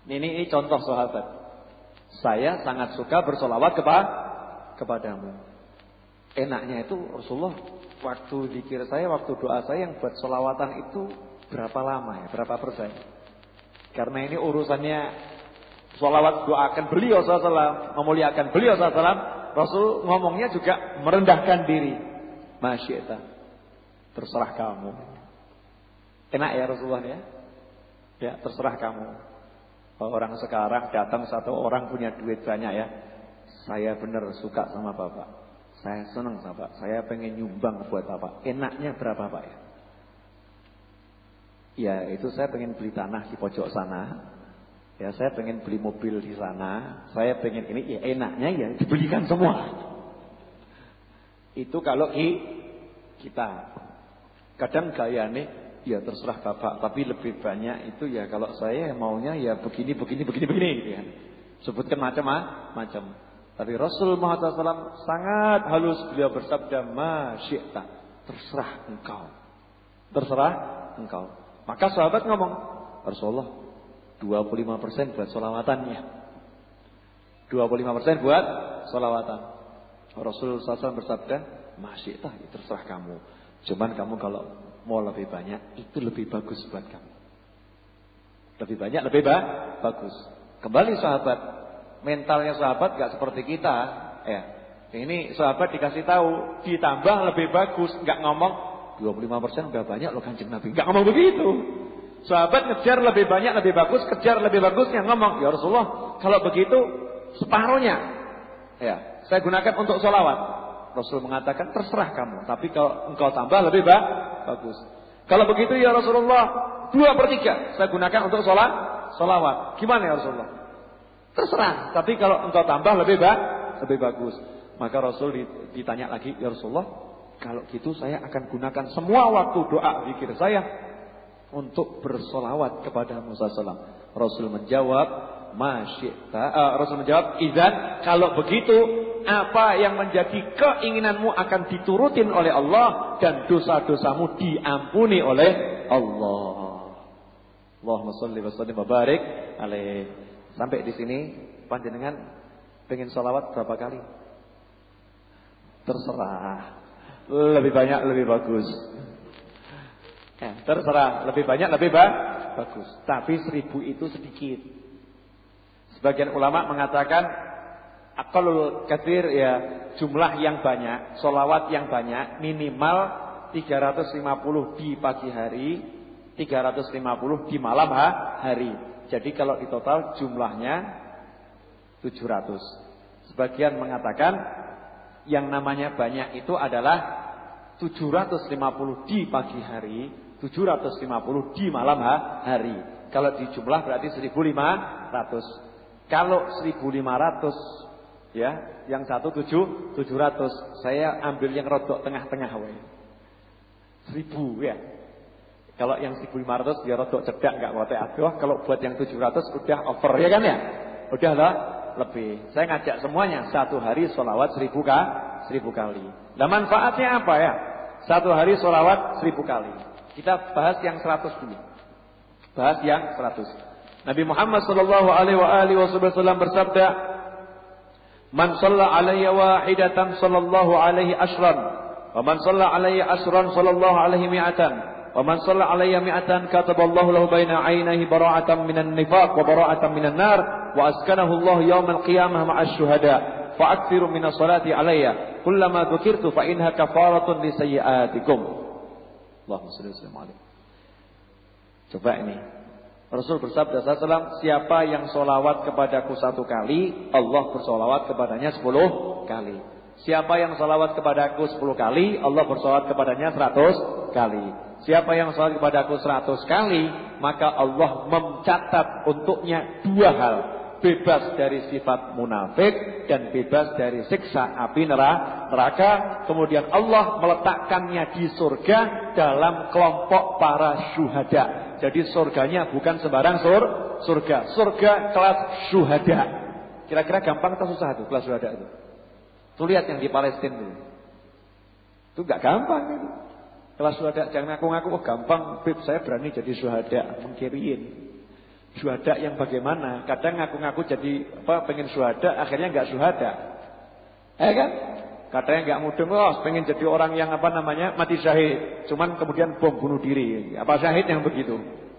Ini contoh sahabat. Saya sangat suka bersolawat kepadamu. Enaknya itu Rasulullah, waktu zikir saya, waktu doa saya yang buat solawatan itu berapa lama ya, berapa persen? Karena ini urusannya solawat doakan beliau SAW, memuliakan beliau SAW. Rasul ngomongnya juga merendahkan diri. Masyita, terserah kamu. Enak ya Rasulullah ya? Ya terserah kamu. Orang sekarang datang satu orang punya duit banyak ya. Saya benar suka sama bapak. Saya senang sama Pak. Saya pengen nyumbang buat Bapak. Enaknya berapa Pak ya? Ya itu saya pengen beli tanah di pojok sana. Ya saya pengen beli mobil di sana. Saya pengen ini. Ya enaknya ya dibelikan semua. Itu kalau kita. Kadang gaya nih. Ya terserah Bapak. Tapi lebih banyak itu ya kalau saya maunya ya begini gitu kan. Sebutkan macam-macam. Tapi Rasul Muhammad SAW sangat halus, beliau bersabda, "Masyita, terserah engkau. Terserah engkau." Maka sahabat ngomong, "Rasulullah, 25% buat sholawatannya. 25% buat sholawatan." Rasul SAW bersabda, "Masyita, terserah kamu. Cuman kamu kalau mau lebih banyak, itu lebih bagus buat kamu. Lebih banyak, lebih bagus." Kembali sahabat. Mentalnya sahabat gak seperti kita ya. Ini sahabat dikasih tahu ditambah lebih bagus, gak ngomong 25% udah banyak loh Kanjeng Nabi, gak ngomong begitu. Sahabat ngejar lebih banyak lebih bagus, kejar lebih bagusnya, ngomong, "Ya Rasulullah, kalau begitu separuhnya ya saya gunakan untuk sholawat." Rasul mengatakan, "Terserah kamu, tapi kalau engkau tambah lebih bagus." "Kalau begitu ya Rasulullah, 2/3 saya gunakan untuk sholawat." "Gimana ya Rasulullah?" "Terserah, tapi kalau engkau tambah lebih bagus." Maka Rasul ditanya lagi, "Ya Rasulullah, kalau gitu saya akan gunakan semua waktu doa zikir saya untuk bersolawat kepada Musa sallam." Rasul menjawab, Rasul menjawab, "Idzan, kalau begitu apa yang menjadi keinginanmu akan diturutin oleh Allah dan dosa-dosamu diampuni oleh Allah." Allahumma shalli wa sallim wa barik alaihi. Sampai di sini panjenengan pengen sholawat berapa kali? Terserah. Lebih banyak lebih bagus. Ya, terserah. Lebih banyak lebih bagus. Tapi 1000 itu sedikit. Sebagian ulama mengatakan aqallul katsir ya jumlah yang banyak, sholawat yang banyak minimal 350 di pagi hari, 350 di malam hari. Jadi kalau di total jumlahnya 700. Sebagian mengatakan yang namanya banyak itu adalah 750 di pagi hari, 750 di malam hari. Kalau di jumlah berarti 1500. Kalau 1500 ya, yang satu 700. Saya ambil yang rodok tengah-tengah wae. 1000 ya. Kalau yang 1500 dia rodok cedak enggak kuat aduh, kalau buat yang 700 udah over ya kan ya? Udahlah lebih. Saya ngajak semuanya satu hari sholawat 1000 kali. Nah manfaatnya apa ya? Satu hari sholawat 1000 kali. Kita bahas yang 100 dulu. Bahas yang 100. Nabi Muhammad sallallahu alaihi wasallam bersabda, "Man shalla alayya wahidatan sallallahu alaihi ashran, wa man shalla alayya ashran sallallahu alaihi mi'atan." Wa man shalla alayya mi'atan kataballahu lahu baina 'ainaihi bara'atan minan nifaq wa bara'atan minan nar wa askanahu Allah yaumal qiyamah ma'asy syuhada fa aktsiru minas salati alayya kullama dzukirtu fa inha kafaratun li sayyi'atikum. Allahumma shalli wa sallim alaihi. Coba ini. Rasul bersabda sallallahu, siapa yang sholawat kepadaku 1 kali, Allah bersolawat kepadanya 10 kali. Siapa yang sholawat kepadaku 10 kali, Allah bersolawat kepadanya 100 kali. Siapa yang sholat kepadaku 100 kali, maka Allah mencatat untuknya 2 hal. Bebas dari sifat munafik dan bebas dari siksa api neraka. Kemudian Allah meletakkannya di surga dalam kelompok para syuhada. Jadi surganya bukan sembarang surga. Surga kelas syuhada. Kira-kira gampang atau susah itu kelas syuhada itu? Tuh lihat yang di Palestina itu. Itu gak gampang itu. Kelas syuhada jangan ngaku-ngaku, "Oh gampang, Bib, saya berani jadi syuhada." Mengkiriin. Syuhada yang bagaimana? Kadang ngaku-ngaku jadi pengen syuhada, akhirnya enggak syuhada. Kan? Kadang enggak mudeng, pengen jadi orang yang mati syahid. Cuman kemudian bom bunuh diri. Apa syahid yang begitu?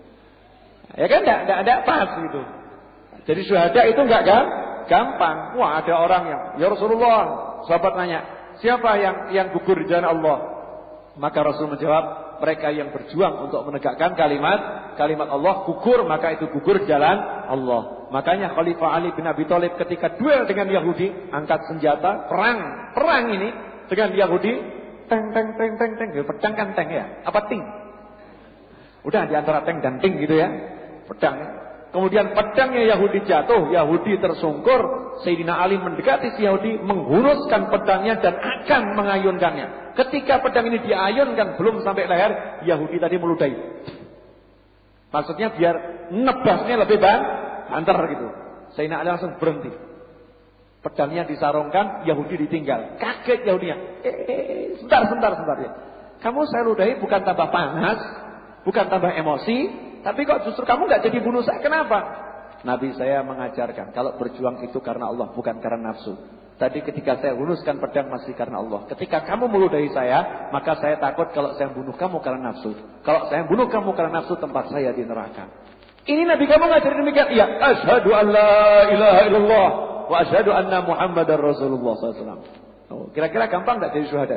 Ya kan enggak pas gitu. Jadi syuhada itu enggak gampang. Wah, ada orang yang, ya Rasulullah, sahabat nanya, siapa yang gugur di jalan Allah? Maka Rasul menjawab, mereka yang berjuang untuk menegakkan kalimat Allah gugur, maka itu gugur jalan Allah. Makanya Khalifah Ali bin Abi Thalib ketika duel dengan Yahudi, angkat senjata, perang ini dengan Yahudi, teng, pedang kan teng ya, apa ting? Udah di antara teng dan ting gitu ya, pedang. Kemudian pedangnya Yahudi jatuh, Yahudi tersungkur, Sayyidina Ali mendekati si Yahudi, menghunuskan pedangnya dan akan mengayunkannya. Ketika pedang ini diayunkan belum sampai leher, Yahudi tadi meludahi. Maksudnya biar nebasnya lebih banter gitu. Sayyidina Ali langsung berhenti. Pedangnya disarungkan, Yahudi ditinggal. Kaget Yahudinya. Sebentar ya. Kamu saya ludahi bukan tambah panas, bukan tambah emosi, tapi kok justru kamu gak jadi bunuh saya, kenapa? Nabi saya mengajarkan, kalau berjuang itu karena Allah, bukan karena nafsu. Tadi ketika saya hunuskan pedang masih karena Allah. Ketika kamu meludahi saya, maka saya takut kalau saya bunuh kamu karena nafsu. Kalau saya bunuh kamu karena nafsu, tempat saya di neraka. Ini Nabi kamu ngajarin demikian. Ya, asyhadu an la ilaha illallah wa asyhadu anna Muhammadar Rasulullah SAW. Kira-kira gampang gak jadi syuhada?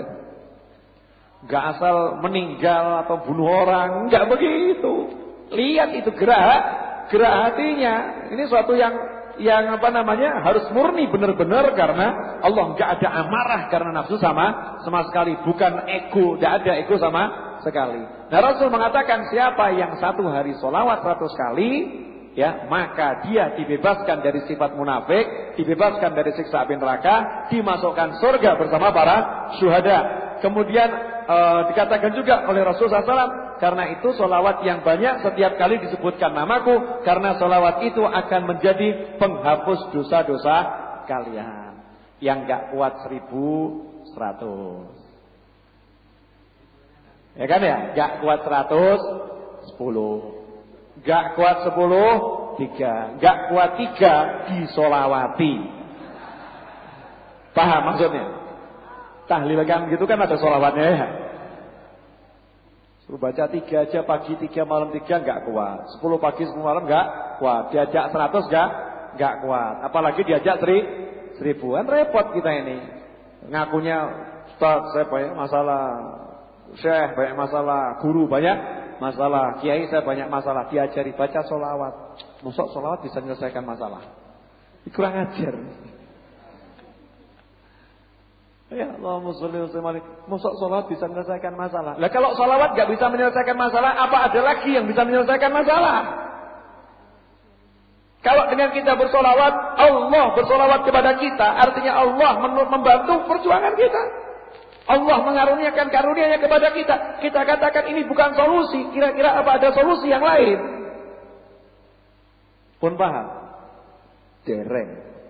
Gak asal meninggal atau bunuh orang, gak begitu. Lihat itu gerak hatinya. Ini suatu yang harus murni benar-benar karena Allah. Enggak ada amarah karena nafsu sama sekali, bukan ego, enggak ada ego sama sekali. Nah, Rasul mengatakan siapa yang satu hari sholawat 100 kali, ya, maka dia dibebaskan dari sifat munafik, dibebaskan dari siksa api neraka, dimasukkan surga bersama para syuhada. Kemudian dikatakan juga oleh Rasulullah SAW, karena itu sholawat yang banyak setiap kali disebutkan namaku, karena sholawat itu akan menjadi penghapus dosa-dosa kalian. Yang gak kuat 1100, ya kan ya, gak kuat 100 10, gak kuat 10 3, gak kuat 3 disolawati. Paham maksudnya? Tahlil kan gitu kan ada sholawatnya ya. Suruh baca 3 aja, pagi 3, malam 3 gak kuat. 10 pagi 10 malam gak kuat. Diajak 100 gak kuat. Apalagi diajak 1000. Kan repot kita ini. Ngakunya Ustaz saya banyak masalah, Syekh banyak masalah, guru banyak masalah, kiai saya banyak masalah. Diajari baca sholawat. Masa sholawat bisa menyelesaikan masalah? Kurang ajar. Ya Allahumma sholli wa sallim. Mosok salat bisa menyelesaikan masalah. Lah kalau salawat enggak bisa menyelesaikan masalah, apa ada lagi yang bisa menyelesaikan masalah? Kalau dengan kita bersolawat, Allah bersolawat kepada kita, artinya Allah membantu perjuangan kita. Allah mengaruniakan karunia-Nya kepada kita. Kita katakan ini bukan solusi. Kira-kira apa ada solusi yang lain? Pun paham? Dereng.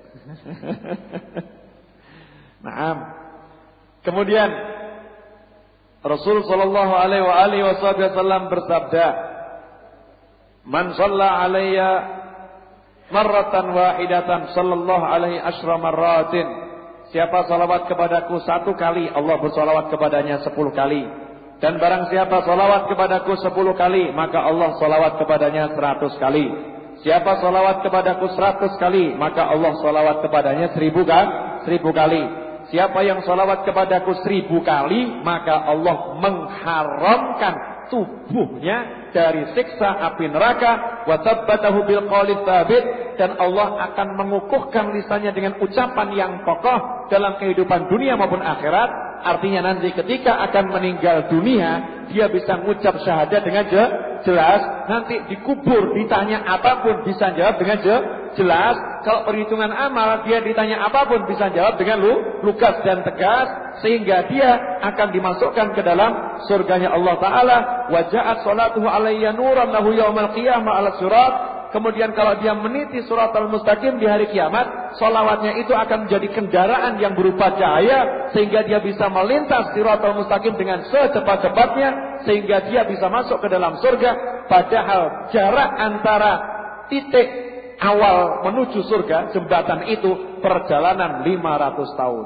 Naam. Kemudian Rasul sallallahu alaihi wasallam bersabda, "Man shalla alayya marratan wahidatan sallallahu alaihi asyra marratin." Siapa salawat kepadaku 1 kali, Allah bersalawat kepadanya 10 kali. Dan barang siapa salawat kepadaku 10 kali, maka Allah salawat kepadanya 100 kali. Siapa salawat kepadaku 100 kali, maka Allah salawat kepadanya 1000 kali. Siapa yang salawat kepadaku 1000 kali, maka Allah mengharamkan tubuhnya dari siksa api neraka, wa tsabbatahu bil qawli tsabit, dan Allah akan mengukuhkan lisannya dengan ucapan yang kokoh dalam kehidupan dunia maupun akhirat. Artinya nanti ketika akan meninggal dunia, dia bisa mengucap syahadat dengan jelas. Nanti dikubur ditanya apapun bisa jawab dengan jelas. Kalau perhitungan amal dia ditanya apapun bisa jawab dengan lugas dan tegas, sehingga dia akan dimasukkan ke dalam surganya Allah Ta'ala. Wa ja'at sholatuhu alayya nuran lahu yaumal qiyamah ala surat. Kemudian kalau dia meniti suratal mustaqim di hari kiamat, salawatnya itu akan menjadi kendaraan yang berupa cahaya, sehingga dia bisa melintas suratal mustaqim dengan secepat-cepatnya, sehingga dia bisa masuk ke dalam surga. Padahal jarak antara titik awal menuju surga, jembatan itu perjalanan 500 tahun.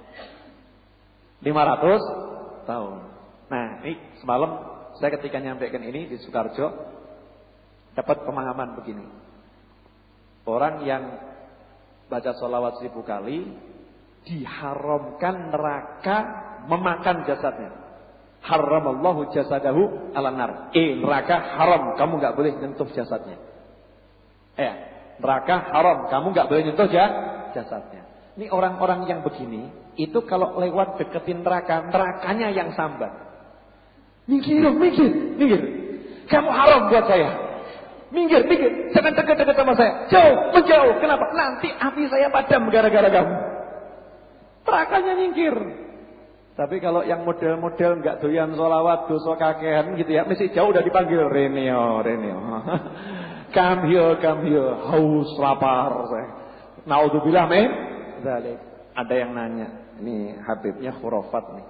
500 tahun. Nah, ini semalam saya ketika nyampaikan ini di Sukarjo dapat pemahaman begini. Orang yang baca sholawat 1000 kali diharamkan neraka memakan jasadnya. Haramallahu jasadahu ala nar. Neraka haram, kamu enggak boleh nyentuh jasadnya. Neraka haram, kamu enggak boleh nyentuh jasadnya. Ini orang-orang yang begini, itu kalau lewat deketin neraka, nerakanya yang sambat. Minggir. Kamu haram buat saya. Minggir. Jangan dekat-dekat sama saya. Jauh, menjauh. Kenapa? Nanti api saya padam gara-gara kamu. Nerakanya minggir. Tapi kalau yang model-model enggak doyan sholawat, dosa kakehan gitu ya, mesti jauh udah dipanggil Renio. Come here, haus, lapar saya. Naudzubillah min dzalik. Ada yang nanya, ini Habibnya khurafat nih.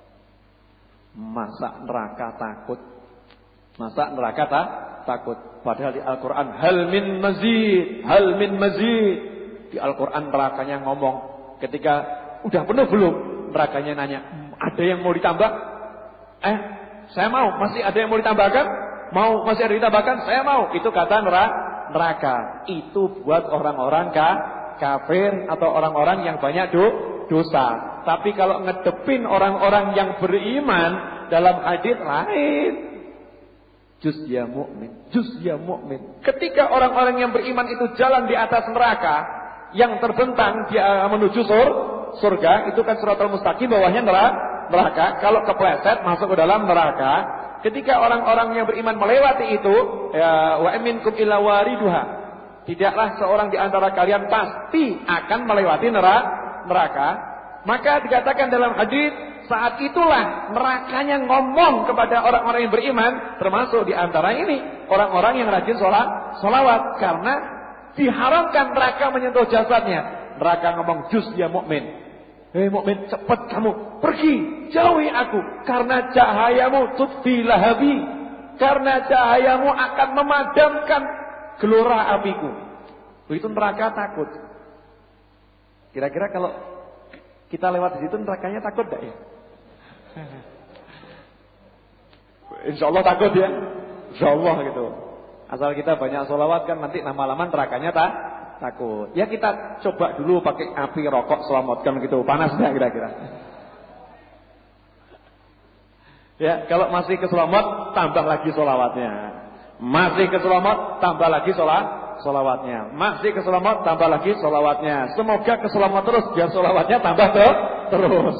Masa neraka takut? Padahal di Al-Qur'an hal min mazid. Di Al-Qur'an nerakanya ngomong ketika udah penuh belum? Nerakanya nanya, ada yang mau ditambah? Saya mau. Masih ada yang mau ditambahkan? Mau, masih ada ditambahkan? Saya mau. Itu kata neraka. Itu buat orang-orang kafir atau orang-orang yang banyak dosa. Tapi kalau ngedepin orang-orang yang beriman dalam hadits lain. Juz ya mu'min. Ketika orang-orang yang beriman itu jalan di atas neraka yang terbentang dia menuju surga, itu kan siratal mustaqim, bawahnya neraka. Kalau kepleset masuk ke dalam neraka. Ketika orang-orang yang beriman melewati itu, wa minkum illa wariduha. Tidaklah seorang di antara kalian pasti akan melewati neraka. Maka dikatakan dalam hadis, saat itulah nerakanya ngomong kepada orang-orang yang beriman, termasuk di antara ini orang-orang yang rajin sholawat, karena diharamkan neraka menyentuh jasadnya. Neraka ngomong, juz ya mukmin. Hei mukmin, cepat kamu pergi, jauhi aku, karena cahayamu tutfi lahabi, karena cahayamu akan memadamkan gelora apiku. Begitu neraka takut. Kira-kira kalau kita lewat di situ nerakanya takut enggak ya? Insyaallah takut ya. Insyaallah gitu. Asal kita banyak sholawat kan nanti lama-lama nerakanya takut. Ya kita coba dulu pakai api rokok selamatkan gitu. Panas enggak kira-kira? Ya, kalau masih keselamat tambah lagi sholawatnya. Masih keselamat tambah lagi sholawatnya. Masih keselamat tambah lagi sholawatnya. Semoga keselamat terus biar sholawatnya tambah terus.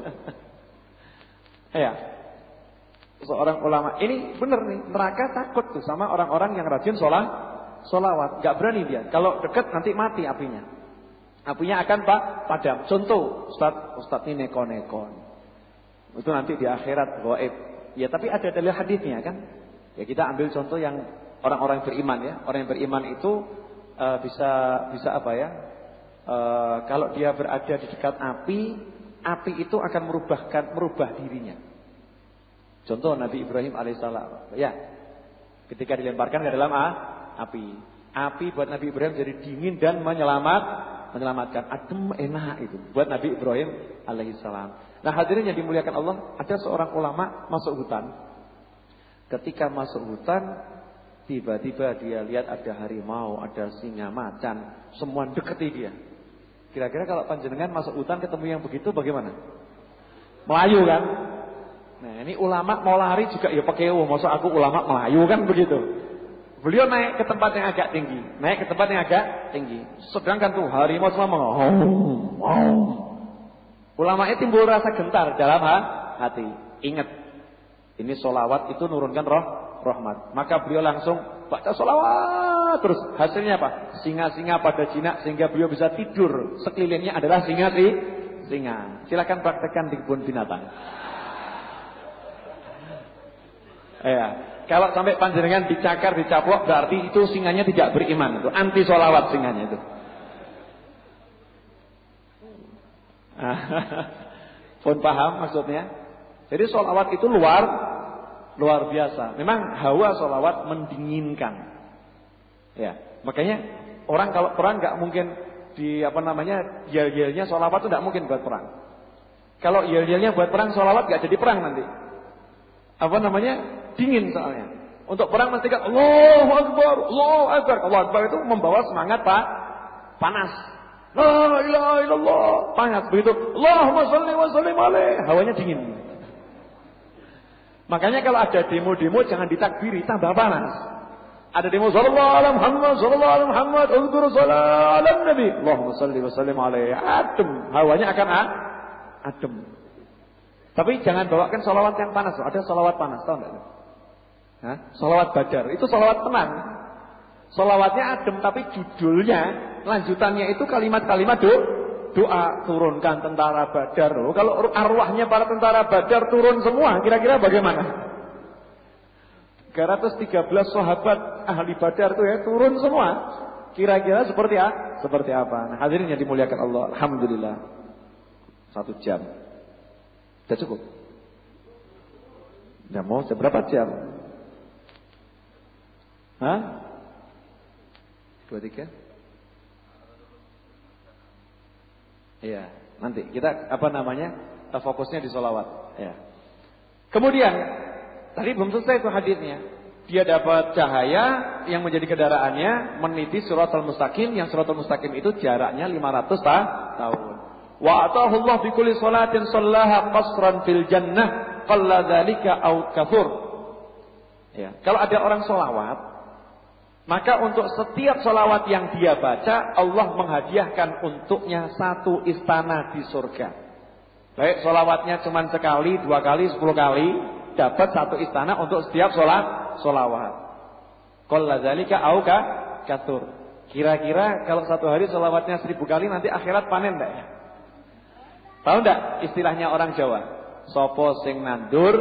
Ya. Seorang ulama ini benar nih, neraka takut tuh sama orang-orang yang rajin sholawat. Gak berani dia. Kalau dekat nanti mati apinya. Apinya akan padam. Contoh, Ustaz ini neko-neko. Itu nanti di akhirat gaib. Ya tapi ada dalil hadisnya kan. Ya kita ambil contoh yang orang-orang beriman ya. Orang yang beriman itu bisa apa ya? Kalau dia berada di dekat api itu akan merubah dirinya. Contoh Nabi Ibrahim alaihissalam. Ya. Ketika dilemparkan ke dalam api. Api buat Nabi Ibrahim jadi dingin dan menyelamatkan. Adem enak itu buat Nabi Ibrahim alaihissalam. Nah hadirin yang dimuliakan Allah, ada seorang ulama masuk hutan. Ketika masuk hutan, tiba-tiba dia lihat ada harimau, ada singa, macan, semua deketi dia. Kira-kira kalau panjenengan masuk hutan ketemu yang begitu bagaimana? Melayu kan? Nah ini ulama mau lari juga ya pakai masa aku ulama Melayu kan begitu. Beliau naik ke tempat yang agak tinggi. Sedangkan tuh harimau semua Ulamanya timbul rasa gentar dalam hati. Ingat, ini sholawat itu nurunkan rahmat. Maka beliau langsung baca sholawat terus. Hasilnya apa? Singa-singa pada jinak sehingga beliau bisa tidur. Sekelilingnya adalah singa. Silakan praktekkan di kebun binatang. Ya, kalau sampai panjenengan dicakar, dicaplok, berarti itu singanya tidak beriman. Itu anti sholawat singanya itu. Pun paham maksudnya. Jadi sholawat itu luar biasa. Memang hawa sholawat mendinginkan. Ya, Makanya orang kalau perang nggak mungkin yel-yelnya sholawat itu nggak mungkin buat perang. Kalau yel-yelnya buat perang, sholawat nggak jadi perang nanti. Dingin soalnya. Untuk perang mesti kan Allahu Akbar, Allahu Akbar. Allahu Akbar itu membawa semangat panas. La ilaha illallah, panas. Begitu Allahumma shalli wa sallim alaihi, hawanya dingin. Makanya kalau ada demo-demo jangan ditakbiri, tambah panas. Ada demo sallallahu alaihi Muhammad, sallallahu alaihi Muhammad, uzkur salat ala nabi, Allahumma shalli wa sallim alaihi. Adem, hawanya akan adem. Tapi jangan bawakan sholawat yang panas. Ada sholawat panas, tahu enggak? Sholawat badar, itu sholawat tenang. Sholawatnya adem, tapi judulnya, lanjutannya itu kalimat-kalimat doa. Turunkan tentara badar. Kalau arwahnya para tentara badar turun semua, kira-kira bagaimana? 313 sahabat ahli badar itu turun semua. Kira-kira seperti apa? Nah, hadirin yang dimuliakan Allah, alhamdulillah 1 jam. Sudah cukup? Sudah mau seberapa jam? 2, 3? Iya, nanti kita fokusnya di sholawat. Ya. Kemudian tadi belum selesai itu hadisnya. Dia dapat cahaya yang menjadi kendaraannya meniti Shiratal Mustaqim, yang Shiratal Mustaqim itu jaraknya 500 tahun. Wa atahu Allah bi kulli salatin shallaha qasran fil jannah qalla dzalika au kafur. Ya, kalau ada orang sholawat, maka untuk setiap sholawat yang dia baca, Allah menghadiahkan untuknya 1 istana di surga. Baik sholawatnya cuma sekali, 2 kali, 10 kali, dapat 1 istana untuk setiap sholawat. Qalla dzalika au kafur. Kira-kira kalau 1 hari sholawatnya 1000 kali, nanti akhirat panen enggak ya? Tahu enggak istilahnya orang Jawa? Sopo sing nandur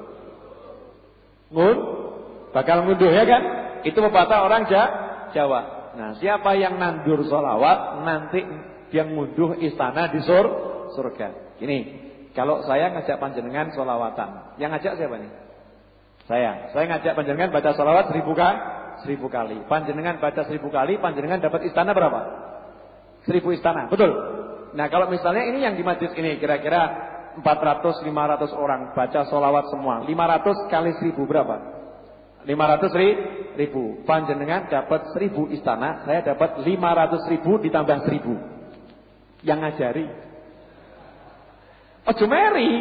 bakal ngunduh, ya kan? Itu pepatah orang Jawa. Nah, siapa yang nandur sholawat, nanti dia ngunduh istana di surga. Gini, kalau saya ngajak panjenengan sholawatan, yang ngajak siapa nih? Saya ngajak panjenengan baca sholawat 1000 kali. Panjenengan baca 1000 kali, panjenengan dapat istana berapa? 1000 istana, betul? Nah, kalau misalnya ini yang di masjid ini kira-kira 400-500 orang baca sholawat semua, 500 kali 1000 berapa? 500.000. Panjenengan dapat 1000 istana, saya dapat 500.000 ditambah 1000. Yang ngajari ojo meri,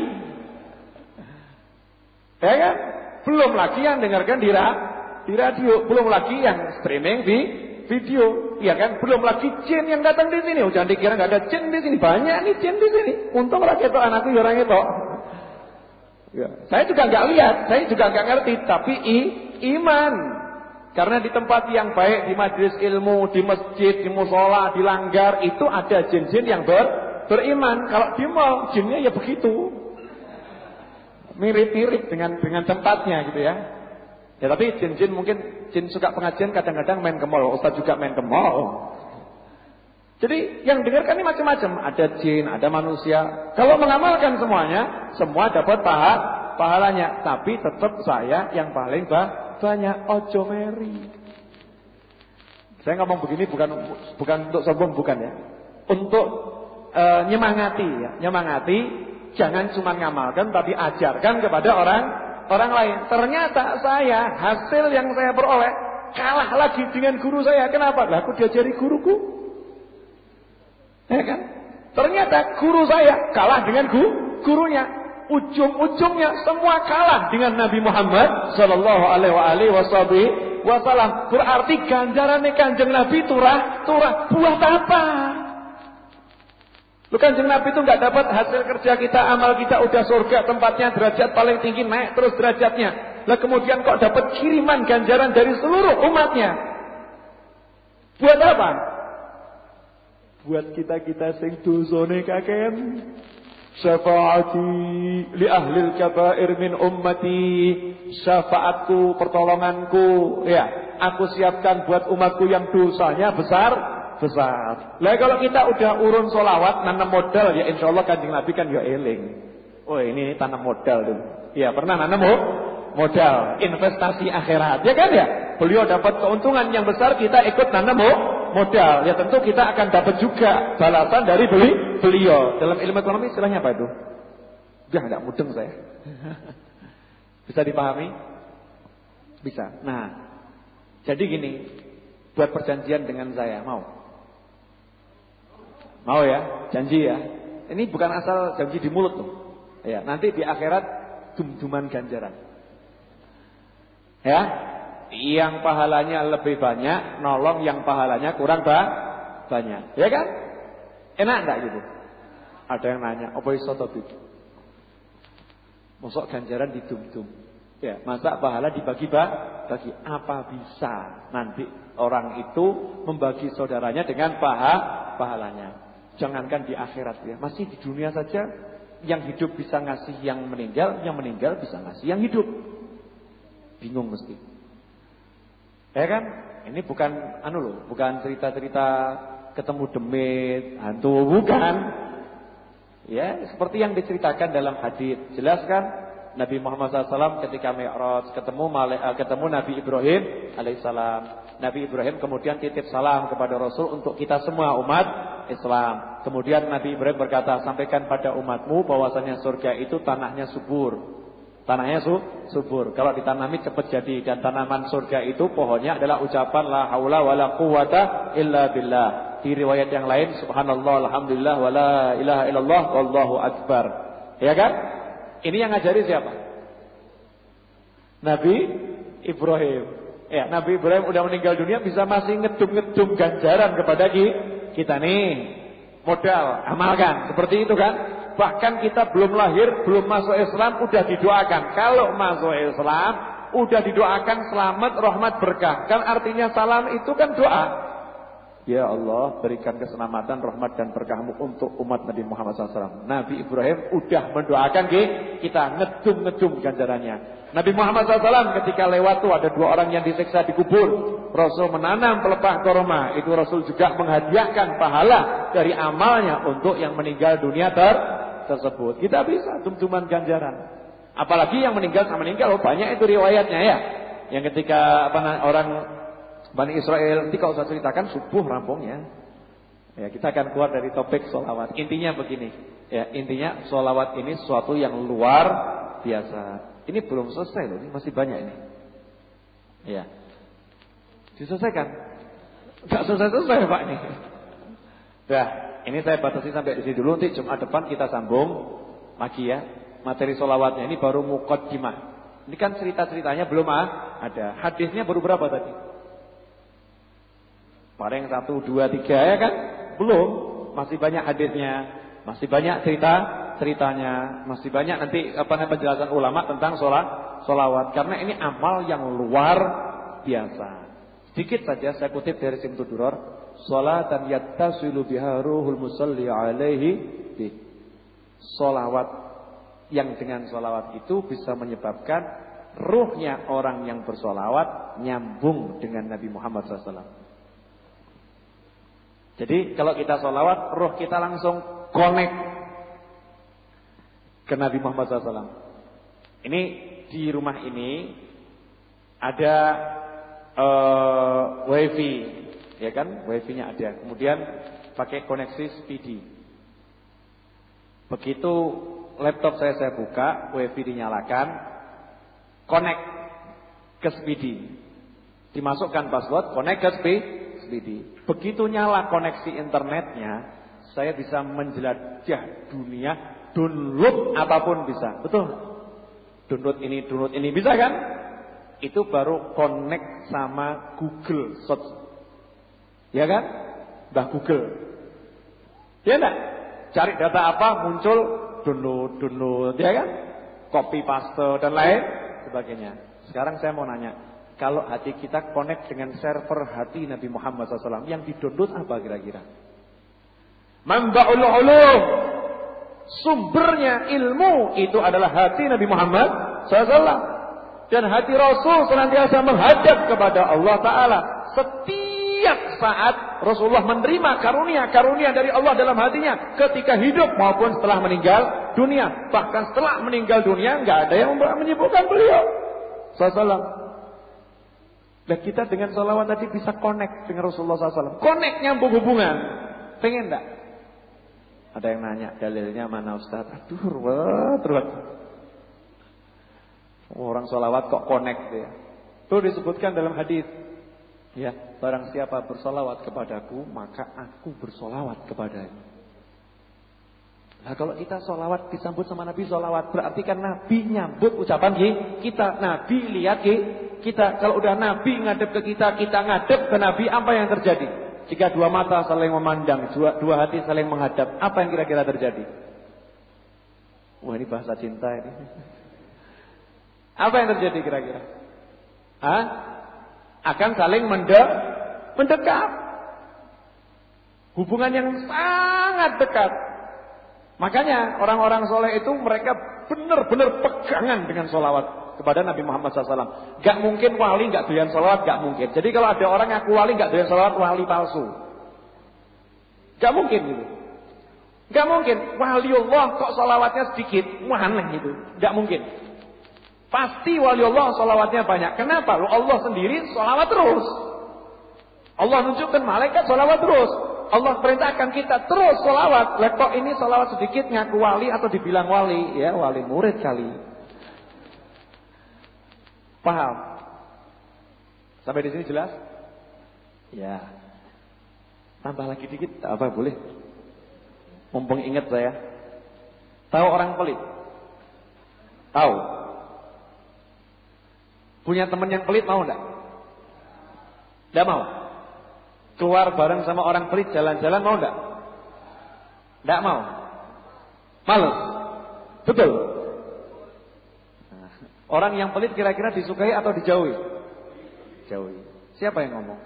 ya kan? Belum lagi yang dengarkan di radio, belum lagi yang streaming di video, ya kan? Belum lagi jin yang datang di sini. Jangan dikira nggak ada jin di sini, banyak nih jin di sini. Untung lagi itu anakku orang itu. Ya, saya juga nggak lihat, saya juga nggak ngerti, tapi iman. Karena di tempat yang baik, di majelis ilmu, di masjid, di mushola, di langgar, itu ada jin-jin yang beriman. Kalau di mall, jinnya ya begitu, mirip-mirip dengan tempatnya gitu ya. Ya tapi jin-jin mungkin jin suka pengajian kadang-kadang main ke mall, ustaz juga main ke mall. Jadi yang dengarkan ini macam-macam, ada jin, ada manusia. Kalau mengamalkan semuanya, semua dapat pahalanya. Tapi tetap saya yang paling banyak, ojo meri. Saya ngomong begini bukan untuk sombong, bukan ya. Untuk nyemangati, jangan cuma ngamalkan tapi ajarkan kepada orang lain. Ternyata saya, hasil yang saya peroleh kalah lagi dengan guru saya. Kenapa? Lah aku diajari guruku. Ya kan? Ternyata guru saya kalah dengan gurunya. Ujung-ujungnya semua kalah dengan Nabi Muhammad sallallahu alaihi wasallam. Berarti ganjarannya Kanjeng Nabi turah buah apa? Lu Kanjeng Nabi itu enggak dapat hasil kerja kita, amal kita udah surga tempatnya, derajat paling tinggi, naik terus derajatnya. Lah kemudian kok dapat kiriman ganjaran dari seluruh umatnya. Buat apa? Buat kita-kita sing dosane kakean. Syafaati li ahlil kabair min ummati. Syafaatku, pertolonganku, ya, aku siapkan buat umatku yang dosanya besar. Lah kalau kita udah urun sholawat, nanam modal, ya insya Allah Kanjeng Nabi kan ya eling. Oh ini tanam modal tuh. Ya pernah nanam modal, investasi akhirat, ya kan ya. beliau dapat keuntungan yang besar, kita ikut nanam modal. Ya tentu kita akan dapat juga balasan dari beliau. Dalam ilmu ekonomi istilahnya apa itu? Udah enggak mudeng saya. Bisa dipahami? Bisa. Nah, jadi gini, buat perjanjian dengan saya, mau? Mau ya? Janji ya? Ini bukan asal janji di mulut tuh. Ya, nanti di akhirat dum-duman ganjaran. Ya, yang pahalanya lebih banyak nolong yang pahalanya kurang banyak. Ya kan? Enak enggak gitu? Ada yang nanya, apa iso to itu? Mosok ganjaran didum-dum. Ya, masa pahala dibagi-bagi? Apa bisa nanti orang itu membagi saudaranya dengan pahalanya? Jangankan di akhirat ya, masih di dunia saja yang hidup bisa ngasih yang meninggal bisa ngasih yang hidup. Bingung mesti. Ya kan? Ini bukan bukan cerita-cerita ketemu demit, hantu, bukan. Ya, seperti yang diceritakan dalam hadis. Jelas kan? Nabi Muhammad SAW ketika Mi'raj ketemu Nabi Ibrahim alaihissalam. Nabi Ibrahim kemudian titip salam kepada Rasul untuk kita semua umat Islam. Kemudian Nabi Ibrahim berkata, sampaikan pada umatmu bahwasanya surga itu tanahnya subur. Tanahnya subur. Kalau ditanami cepat jadi. Dan tanaman surga itu pohonnya adalah ucapan la haula wala quwata illa billah. Di riwayat yang lain subhanallah alhamdulillah wala ilaha illallah wallahu akbar. Ya kan? Ini yang ngajari siapa? Nabi Ibrahim. Ya, Nabi Ibrahim udah meninggal dunia bisa masih ngedum-ngedum ganjaran kepada kita nih. Modal, amalkan. Seperti itu kan? Bahkan kita belum lahir, belum masuk Islam udah didoakan. Kalau masuk Islam udah didoakan selamat, rahmat, berkah. Kan artinya salam itu kan doa. Ya Allah, berikan keselamatan, rahmat dan berkahmu untuk umat Nabi Muhammad SAW. Nabi Ibrahim udah mendoakan kita ngedum-ngedum ganjarannya. Nabi Muhammad SAW ketika lewat tuh ada 2 orang yang disiksa di kubur. Rasul menanam pelepah korma. Itu Rasul juga menghadiahkan pahala dari amalnya untuk yang meninggal dunia tersebut. Kita bisa dum-duman ganjaran. Apalagi yang meninggal sama meninggal, banyak itu riwayatnya ya. Yang ketika orang Bani Israel, nanti kalau saya ceritakan subuh rampungnya. Ya, kita akan keluar dari topik sholawat. Intinya begini, ya, intinya sholawat ini sesuatu yang luar biasa. Ini belum selesai loh, ini masih banyak ini. Ya, diselesaikan? Gak selesai Pak ini. Ya, ini saya batasi sampai di sini dulu. Nanti Jumat depan kita sambung lagi ya. Materi sholawatnya ini baru muqaddimah. Ini kan cerita-ceritanya belum ada. Hadisnya baru berapa tadi? Paling 1, 2, 3 ya kan? Belum. Masih banyak hadisnya, masih banyak ceritanya, masih banyak nanti penjelasan ulama tentang sholawat. Karena ini amal yang luar biasa. Sedikit saja saya kutip dari Simtud Duror. Sholatan yattasilu biha ruhul musalli alaihi bi. Sholawat yang dengan sholawat itu bisa menyebabkan ruhnya orang yang bersholawat nyambung dengan Nabi Muhammad SAW. Jadi kalau kita sholawat, roh kita langsung connect ke Nabi Muhammad SAW. Ini di rumah ini ada wifi, ya kan? Wifi-nya ada. Kemudian pakai koneksi speedy. Begitu laptop saya buka, wifi dinyalakan, connect ke speedy. Dimasukkan password, connect ke speedy. Begitu nyala koneksi internetnya, saya bisa menjelajah dunia, download apapun bisa. Betul? Download ini bisa kan? Itu baru connect sama Google Search. Ya kan? Mbah Google. Ya enggak? Cari data apa muncul download, ya kan? Copy paste dan lain sebagainya. Sekarang saya mau nanya, kalau hati kita connect dengan server hati Nabi Muhammad SAW, yang di-download apa kira-kira? Manba'ul ulum, sumbernya ilmu itu adalah hati Nabi Muhammad SAW. Dan hati Rasul senantiasa menghadap kepada Allah Ta'ala. Setiap saat Rasulullah menerima karunia-karunia dari Allah dalam hatinya, ketika hidup maupun setelah meninggal dunia. Bahkan setelah meninggal dunia nggak ada yang menyibukkan beliau SAW. Nah kita dengan sholawat tadi bisa connect dengan Rasulullah SAW. Connect, nyambung hubungan. Pengen enggak? Ada yang nanya, dalilnya mana Ustaz? Aduh, ruwet. Orang sholawat kok connect ya? Itu disebutkan dalam hadis. Ya, barang siapa bersolawat kepadaku, maka aku bersolawat kepadanya. Nah kalau kita solawat disambut sama Nabi solawat, berarti kan Nabi nyambut ucapan kita. Nabi lihat kita. Kalau udah Nabi ngadep ke kita, kita ngadep ke Nabi, apa yang terjadi? Jika dua mata saling memandang, dua hati saling menghadap, apa yang kira-kira terjadi? Wah, ini bahasa cinta ini. Apa yang terjadi kira-kira? Akan saling mendekat. Hubungan yang sangat dekat. Makanya orang-orang soleh itu mereka benar-benar pegangan dengan sholawat kepada Nabi Muhammad SAW. Gak mungkin wali gak doyan sholawat, gak mungkin. Jadi kalau ada orang ngaku wali gak doyan sholawat, wali palsu. Gak mungkin gitu. Gak mungkin. Waliullah kok sholawatnya sedikit, aneh gitu. Gak mungkin. Pasti waliullah sholawatnya banyak. Kenapa? Allah sendiri sholawat terus. Allah nunjukkan malaikat sholawat terus. Allah perintahkan kita terus sholawat. Lah kok ini sholawat sedikit ngaku wali atau dibilang wali? Ya wali murid kali. Paham? Sampai di sini jelas? Ya. Tambah lagi dikit apa boleh? Mumpung ingat saya. Tahu orang pelit? Tahu? Punya teman yang pelit mau enggak? Enggak mau? Keluar bareng sama orang pelit jalan-jalan mau enggak? Enggak mau. Malu. Betul. Nah, orang yang pelit kira-kira disukai atau dijauhi? Jauhi. Siapa yang ngomong?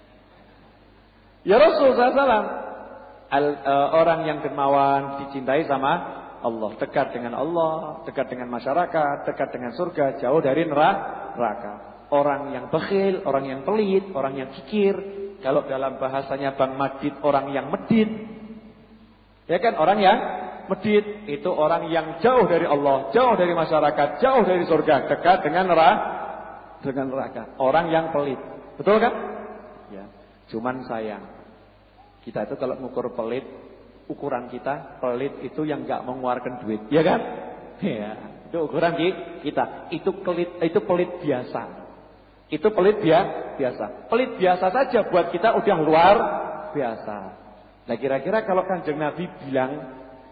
Ya Rasul SAW. Orang yang dermawan dicintai sama Allah, dekat dengan Allah, dekat dengan masyarakat, dekat dengan surga, jauh dari neraka. Orang yang bakhil, orang yang pelit, orang yang kikir, kalau dalam bahasanya Bang Madid, orang yang medit. Ya kan, orang yang medit itu orang yang jauh dari Allah, jauh dari masyarakat, jauh dari surga, dekat dengan neraka. Orang yang pelit. Betul kan? Ya. Cuman sayang, kita itu kalau mengukur pelit, ukuran kita pelit itu yang enggak mengeluarkan duit, ya kan? Ya, itu ukuran kita. Itu pelit biasa. Itu pelit biasa. Pelit biasa saja buat kita udah luar biasa. Nah, kira-kira kalau Kanjeng Nabi bilang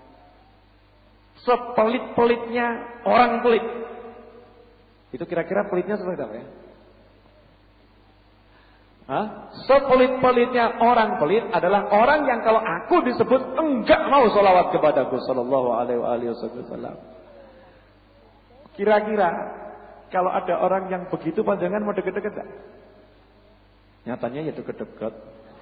sepelit-pelitnya orang pelit, itu kira-kira pelitnya seperti apa ya? Sepelit-pelitnya orang pelit adalah orang yang kalau aku disebut enggak mau sholawat kepadaku sallallahu alaihi wasallam. Kira-kira kalau ada orang yang begitu panjangan mau deket-deket enggak? Nyatanya ya deket-deket.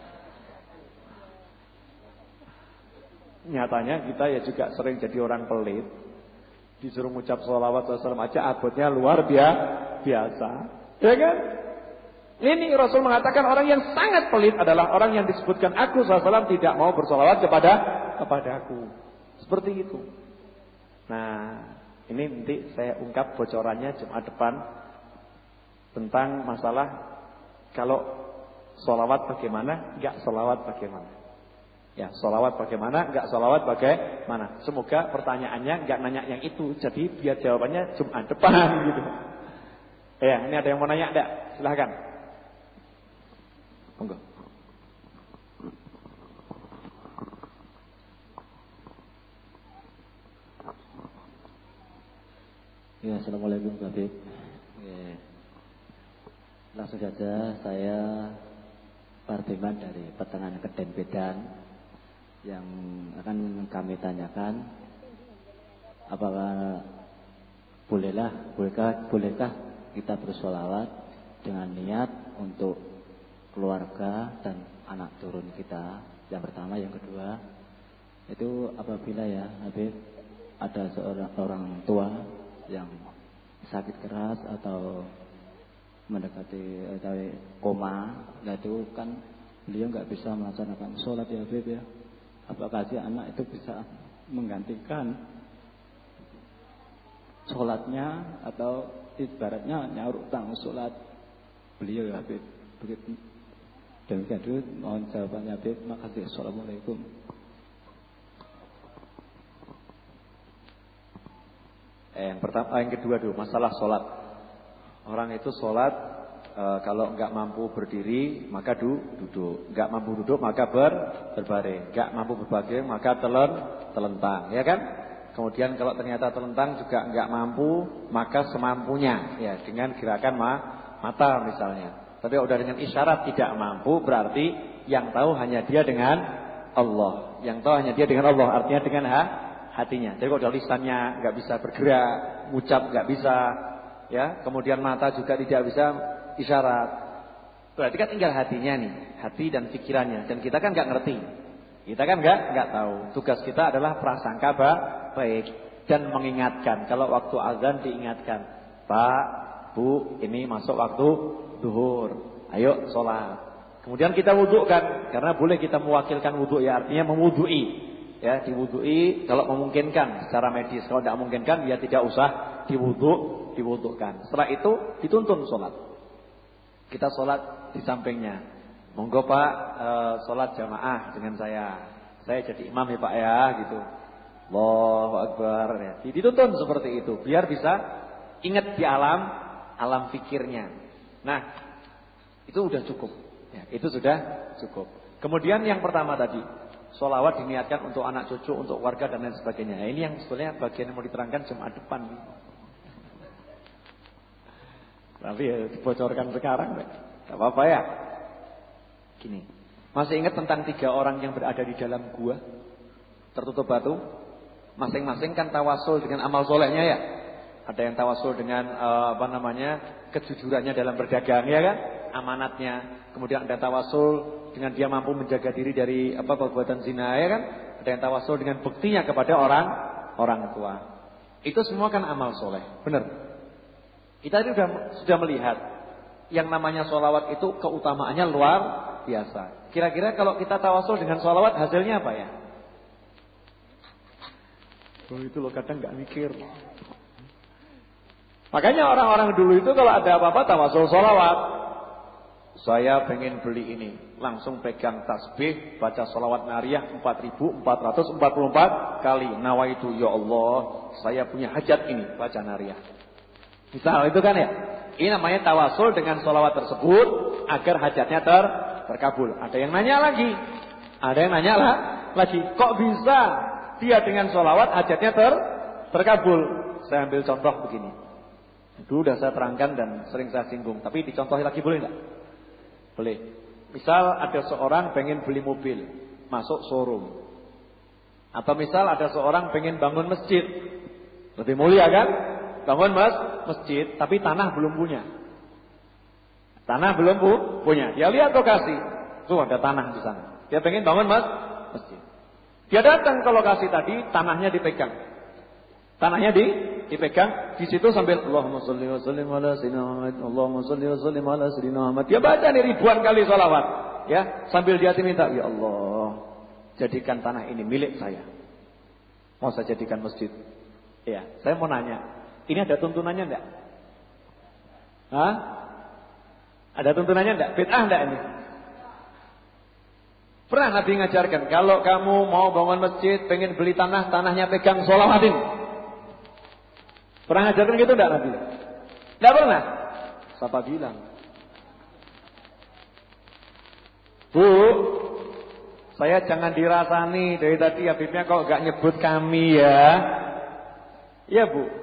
Nyatanya kita ya juga sering jadi orang pelit. Disuruh ngucap sholawat wasallam aja abotnya luar biasa. Ya kan? Ini Rasul mengatakan orang yang sangat pelit adalah orang yang disebutkan aku SAW tidak mau bersolawat kepada aku. Seperti itu. Nah, ini nanti saya ungkap bocorannya Jumat depan tentang masalah kalau solawat bagaimana, enggak solawat bagaimana. Ya, solawat bagaimana, enggak solawat bagaimana. Semoga pertanyaannya enggak nanya yang itu, jadi biar jawabannya Jumat depan gitu. Ya, ini ada yang mau nanya enggak? Silahkan. Enggak. Ya, assalamualaikum Pak Habib. Ya. Langsung saja saya Pardiman dari Petengan Keden Bedan yang akan kami tanyakan apakah bolehkah kita bersolawat dengan niat untuk keluarga dan anak turun kita. Yang pertama, yang kedua itu apabila ya Habib ada seorang orang tua yang sakit keras atau mendekati koma, nah itu kan beliau nggak bisa melaksanakan sholat ya Habib ya. Apakah si anak itu bisa menggantikan sholatnya atau ibaratnya nyaur utang sholat beliau ya Habib. Begitu. Demikian dulu mohon jawabannya Habib. Makasih. Assalamualaikum. Yang pertama, yang kedua dulu masalah sholat. Orang itu sholat kalau nggak mampu berdiri maka duduk, nggak mampu duduk maka berbaring, nggak mampu berbaring maka telentang, ya kan? Kemudian kalau ternyata telentang juga nggak mampu maka semampunya, ya dengan gerakan mata misalnya. Tapi udah dengan isyarat tidak mampu berarti yang tahu hanya dia dengan Allah, yang tahu hanya dia dengan Allah, artinya dengan hatinya. Jadi kalau udah lisannya nggak bisa bergerak, ucap nggak bisa, ya, kemudian mata juga tidak bisa isyarat, berarti kan tinggal hatinya nih, hati dan pikirannya. Dan kita kan nggak ngerti, kita kan nggak tahu. Tugas kita adalah prasangka baik dan mengingatkan. Kalau waktu azan diingatkan, Pak, Bu, ini masuk waktu zuhur, ayo sholat. Kemudian kita wudhukan, karena boleh kita mewakilkan wudhu, ya artinya memwudhui. Ya, diwudhui kalau memungkinkan secara medis. Kalau tidak memungkinkan, ya tidak usah diwudhukan. Setelah itu dituntun sholat. Kita sholat di sampingnya. Monggo Pak, sholat jamaah dengan saya. Saya jadi imam ya Pak ya, gitu. Allahu Akbar. Ya. Dituntun seperti itu, biar bisa ingat di alam fikirnya. Nah, itu sudah cukup. Ya, itu sudah cukup. Kemudian yang pertama tadi, sholawat diniatkan untuk anak cucu, untuk warga dan lain sebagainya. Nah, ini yang sebetulnya bagian yang mau diterangkan Jumat depan. Tapi ya dibocorkan sekarang, gak apa-apa ya. Gini, masih ingat tentang 3 orang yang berada di dalam gua tertutup batu? Masing-masing kan tawasul dengan amal solehnya ya. Ada yang tawasul dengan kejujurannya dalam berdagang, ya kan, amanatnya. Kemudian ada tawasul dengan dia mampu menjaga diri dari perbuatan zina, ya kan. Ada yang tawasul dengan buktinya kepada orang tua. Itu semua kan amal soleh, benar. Kita sudah melihat yang namanya sholawat itu keutamaannya luar biasa. Kira-kira kalau kita tawasul dengan sholawat hasilnya apa ya? Oh, itu loh kadang nggak mikir. Makanya orang-orang dulu itu kalau ada apa-apa tawasul sholawat. Saya pengen beli ini, langsung pegang tasbih, baca sholawat nariyah 4444 kali. Nawaitu, ya Allah, saya punya hajat ini, baca nariyah. Misal itu kan ya. Ini namanya tawasul dengan sholawat tersebut agar hajatnya terkabul. Ada yang nanya lagi. Lagi. Kok bisa dia dengan sholawat hajatnya terkabul? Saya ambil contoh begini. Dulu sudah saya terangkan dan sering saya singgung. Tapi dicontohi lagi boleh enggak? Boleh. Misal ada seorang pengen beli mobil, masuk showroom. Atau misal ada seorang pengen bangun masjid. Lebih mulia kan? Bangun masjid, tapi tanah belum punya. Dia lihat lokasi, tuh ada tanah di sana. Dia pengen bangun masjid. Dia datang ke lokasi tadi, tanahnya dipegang. Di situ sambil Allahumma sholli wa sallim ala sayyidina Muhammad, Allahumma sholli wa sallim ala sayyidina Muhammad. Dia baca nih ribuan kali sholawat, ya, sambil dia minta, ya Allah, jadikan tanah ini milik saya. Mau saya jadikan masjid. Ya, saya mau nanya. Ini ada tuntunannya enggak? Hah? Ada tuntunannya enggak? Bid'ah enggak ini? Pernah Nabi ngajarkan, kalau kamu mau bangun masjid, pengen beli tanah, tanahnya pegang sholawatin. Pernah ngajarkan gitu enggak Nabi? Enggak pernah. Siapa bilang? Bu, saya jangan dirasani dari tadi Habibnya kok enggak nyebut kami ya. Iya Bu.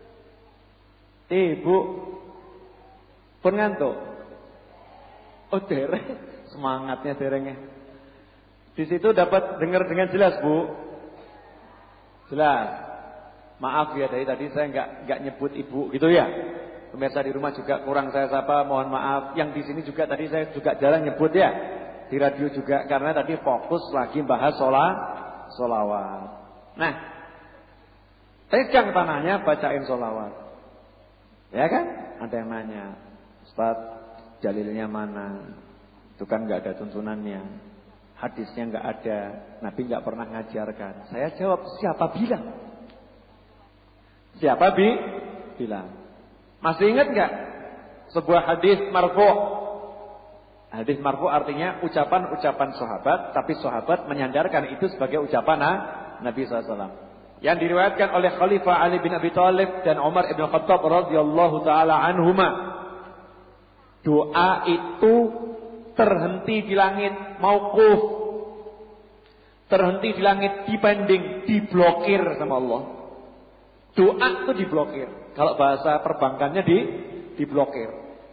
Ibu pun ngantuk. Oh dereng, semangatnya derengnya. Di situ dapat dengar dengan jelas Bu. Jelas. Maaf ya dari tadi saya enggak nyebut ibu gitu ya. Pemirsa di rumah juga kurang saya sapa, mohon maaf. Yang di sini juga tadi saya juga jarang nyebut ya. Di radio juga karena tadi fokus lagi bahas sholawat. Nah, pegang tanahnya bacain sholawat. Ya kan? Ada yang nanya, Ustaz, dalilnya mana? Itu kan enggak ada tuntunannya. Hadisnya enggak ada. Nabi enggak pernah ngajarkan. Saya jawab, siapa bilang? Bilang. Masih ingat enggak? sebuah hadis marfu'. Hadis marfu' artinya ucapan-ucapan sahabat, tapi sahabat menyandarkan itu sebagai ucapan Nabi SAW. Yang diriwayatkan oleh Khalifah Ali bin Abi Thalib dan Umar ibn Khattab radhiyallahu taala anhuma. Doa itu terhenti di langit, mauquf. Terhenti di langit, dipending, diblokir sama Allah. Doa itu diblokir. Kalau bahasa perbankannya diblokir.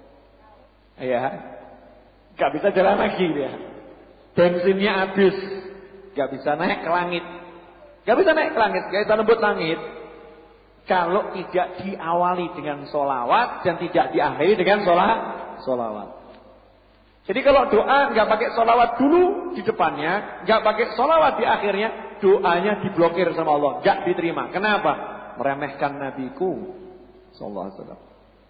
Ya. Gak bisa jalan lagi dia. Bensinnya habis. Gak bisa naik ke langit. Gak bisa naik ke langit, gak bisa nembus langit. Kalau tidak diawali dengan sholawat dan tidak diakhiri dengan sholawat. Jadi kalau doa gak pakai sholawat dulu di depannya, gak pakai sholawat di akhirnya, doanya diblokir sama Allah, gak diterima. Kenapa? Meremehkan Nabiku sallallahu alaihi wasallam.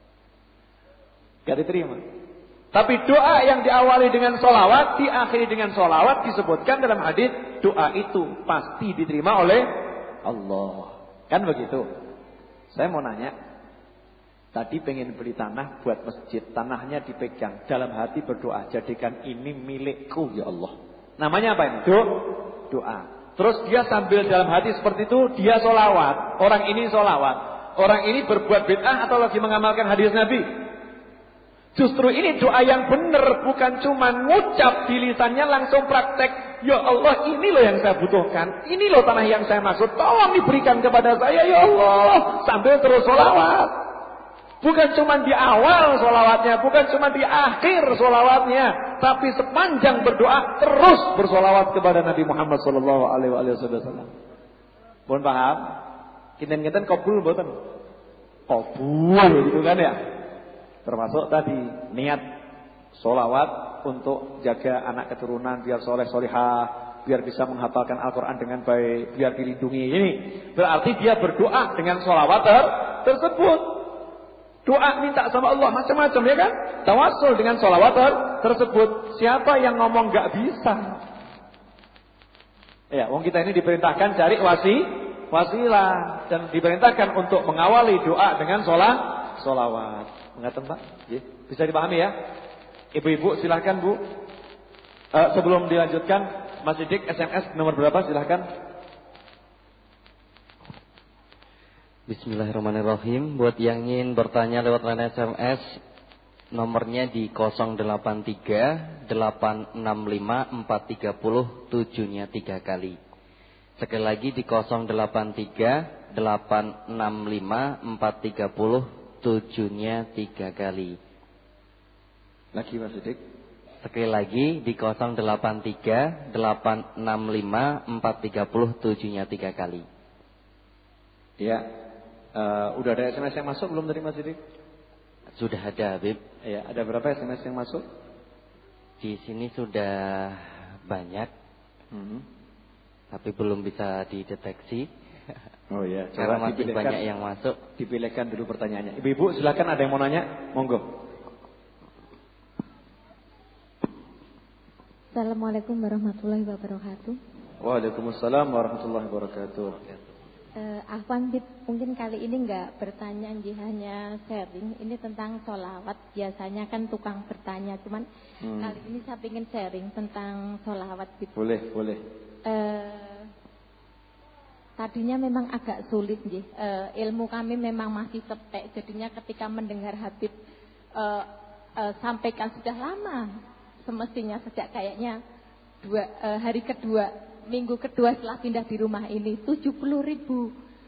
Gak diterima. Tapi doa yang diawali dengan sholawat, diakhiri dengan sholawat, disebutkan dalam hadis, doa itu pasti diterima oleh Allah. Kan begitu? Saya mau nanya, tadi pengen beli tanah buat masjid, tanahnya dipegang, dalam hati berdoa, jadikan ini milikku ya Allah. Namanya apa ini? Doa. Terus dia sambil dalam hati seperti itu, dia sholawat. Orang ini sholawat. Orang ini berbuat bid'ah atau lagi mengamalkan hadis Nabi? Justru ini doa yang benar, bukan cuma ngucap di lisannya, langsung praktek. Ya Allah, ini loh yang saya butuhkan. Ini loh tanah yang saya maksud. Tolong diberikan kepada saya ya Allah. Sambil terus sholawat. Bukan cuma di awal sholawatnya, bukan cuma di akhir sholawatnya, tapi sepanjang berdoa terus bersolawat kepada Nabi Muhammad sallallahu alaihi wasallam. Mohon paham? Kinten-kinten kabul mboten? Kabul gitu kan ya? Termasuk tadi niat sholawat untuk jaga anak keturunan biar soleh solihah, biar bisa menghafalkan Al-Quran dengan baik, biar dilindungi. Ini berarti dia berdoa dengan sholawat tersebut. Doa minta sama Allah macam-macam ya kan? Tawassul dengan sholawat tersebut. Siapa yang ngomong gak bisa? Ya, wong kita ini diperintahkan cari wasilah dan diperintahkan untuk mengawali doa dengan sholawat. Mengerti Pak? Bisa dipahami ya? Ibu-ibu silahkan Bu. Sebelum dilanjutkan, Mas Didik SMS nomor berapa silahkan. Bismillahirrahmanirrahim. Buat yang ingin bertanya lewat line SMS, nomornya di 083 865 430 7-nya 3 kali. Sekali lagi di 083 865 430 7-nya 3 kali. Lagi Mas Didik. Sekali lagi di 083 865 430 7-nya 3 kali. Ya. Udah ada SMS yang masuk belum dari Mas Didik? Sudah ada, Habib. Ya, ada berapa SMS yang masuk? Di sini sudah banyak. Tapi belum bisa dideteksi. Oh ya, karena masih banyak yang masuk. Dipilihkan dulu pertanyaannya. Ibu-ibu silakan, ada yang mau nanya? Monggo. Assalamualaikum warahmatullahi wabarakatuh. Waalaikumsalam warahmatullahi wabarakatuh. Afwan, mungkin kali ini enggak bertanya, hanya sharing. Ini tentang sholawat. Biasanya kan tukang bertanya, cuman kali ini saya ingin sharing tentang sholawat. Boleh. Tadinya memang agak sulit, ilmu kami memang masih cetek. Jadinya ketika mendengar Habib sampaikan sudah lama, semestinya sejak kayaknya hari kedua, minggu kedua setelah pindah di rumah ini, 70.000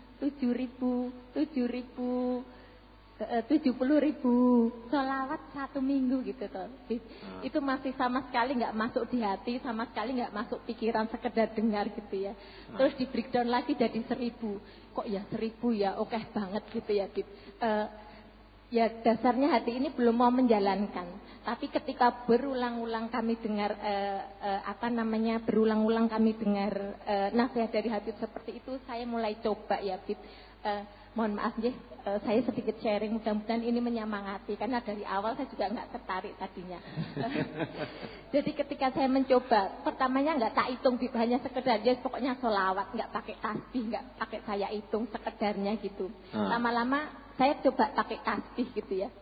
sholawat 1 minggu gitu toh. Itu masih sama sekali nggak masuk di hati, sama sekali nggak masuk pikiran, sekedar dengar gitu ya. Terus di breakdown lagi jadi 1000. Kok ya 1000 ya, oke banget gitu ya, Bib. Ya dasarnya hati ini belum mau menjalankan. Tapi ketika berulang-ulang kami dengar berulang-ulang kami dengar nasihat dari Habib seperti itu, saya mulai coba ya, Bib. Mohon maaf saya sedikit sharing, mudah-mudahan ini menyemangati, karena dari awal saya juga nggak tertarik tadinya. Jadi ketika saya mencoba, pertamanya nggak tak hitung gitu, hanya sekedar pokoknya sholawat, nggak pakai tasbih, nggak pakai saya hitung, sekedarnya gitu. Lama-lama saya coba pakai tasbih gitu ya.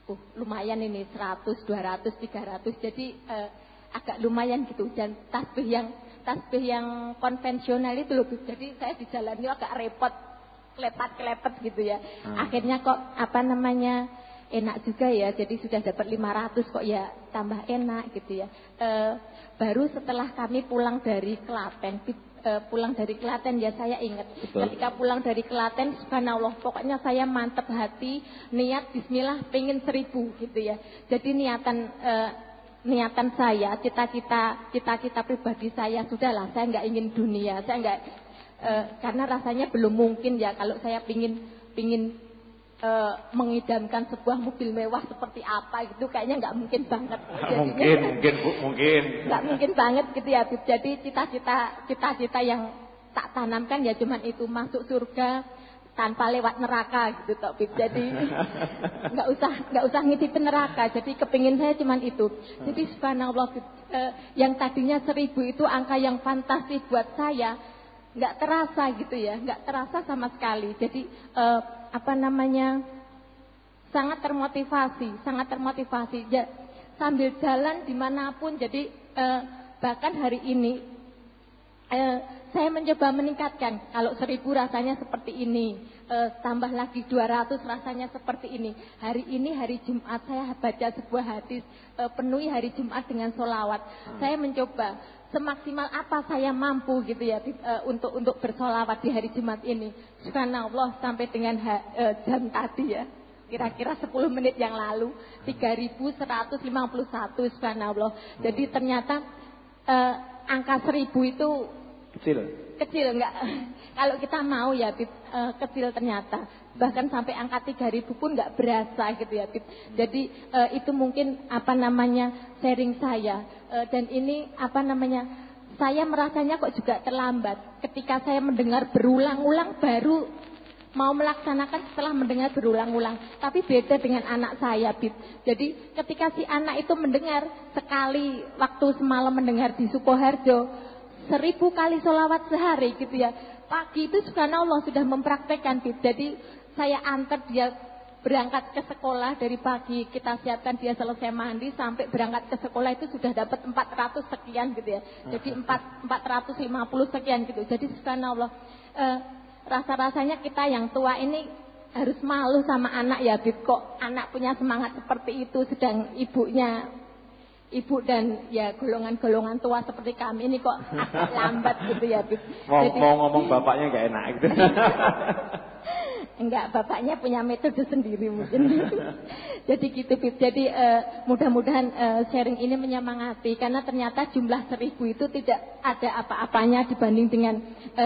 lumayan ini 100, 200, 300. Jadi agak lumayan gitu. Dan tasbih yang konvensional itu loh. Jadi saya di jalan itu agak repot, kelepet gitu ya. Akhirnya kok enak juga ya. Jadi sudah dapat 500 kok ya tambah enak gitu ya. Baru setelah kami pulang dari Klaten ya saya ingat. Betul. Ketika pulang dari Klaten, subhanallah, pokoknya saya mantep hati, niat bismillah pengen 1000 gitu ya. Jadi niatan saya, cita-cita pribadi saya, sudahlah saya nggak ingin dunia, saya nggak karena rasanya belum mungkin ya kalau saya pingin mengidamkan sebuah mobil mewah seperti apa gitu, kayaknya nggak mungkin banget. Mungkin. Nggak mungkin banget gitu ya, Bib. Jadi cita-cita yang tak tanamkan ya cuman itu, masuk surga tanpa lewat neraka gitu toh, Bib. Jadi nggak usah ngitipin neraka. Jadi kepingin saya cuman itu. Jadi subhanallah, Bib, yang tadinya 1000 itu angka yang fantastis buat saya, nggak terasa gitu ya, nggak terasa sama sekali. Jadi sangat termotivasi. Sambil jalan dimanapun. Jadi bahkan hari ini saya mencoba meningkatkan. Kalau 1000 rasanya seperti ini, tambah lagi 200 rasanya seperti ini. Hari ini hari Jumat, saya baca sebuah hadis, penuhi hari Jumat dengan sholawat. Saya mencoba semaksimal apa saya mampu gitu ya, untuk bersolawat di hari Jumat ini. Subhanallah, sampai dengan jam tadi ya, kira-kira 10 menit yang lalu 3151, subhanallah. Jadi ternyata angka 1000 itu kecil enggak, kalau kita mau ya, kecil ternyata. Bahkan sampai angka 3000 pun enggak berasa gitu ya, Bib. Jadi itu mungkin sharing saya. Dan ini saya merasanya kok juga terlambat. Ketika saya mendengar berulang-ulang baru mau melaksanakan setelah mendengar berulang-ulang. Tapi beda dengan anak saya, Bib. Jadi ketika si anak itu mendengar sekali, waktu semalam mendengar di Sukoharjo 1000 kali sholawat sehari gitu ya. Pagi itu subhanallah sudah mempraktekkan, Bib. Jadi saya antar dia berangkat ke sekolah dari pagi, kita siapkan dia selesai mandi sampai berangkat ke sekolah itu sudah dapat 400 sekian gitu ya. Jadi 450 sekian gitu. Jadi subhanallah, rasa-rasanya kita yang tua ini harus malu sama anak ya, Bib. Kok anak punya semangat seperti itu, sedang ibu dan ya golongan-golongan tua seperti kami ini kok agak lambat gitu ya, Bib. Mau ngomong bapaknya gak enak gitu. Enggak, bapaknya punya metode sendiri mungkin. Jadi gitu, Bib. Jadi mudah-mudahan sharing ini menyemangati, karena ternyata jumlah 1000 itu tidak ada apa-apanya dibanding dengan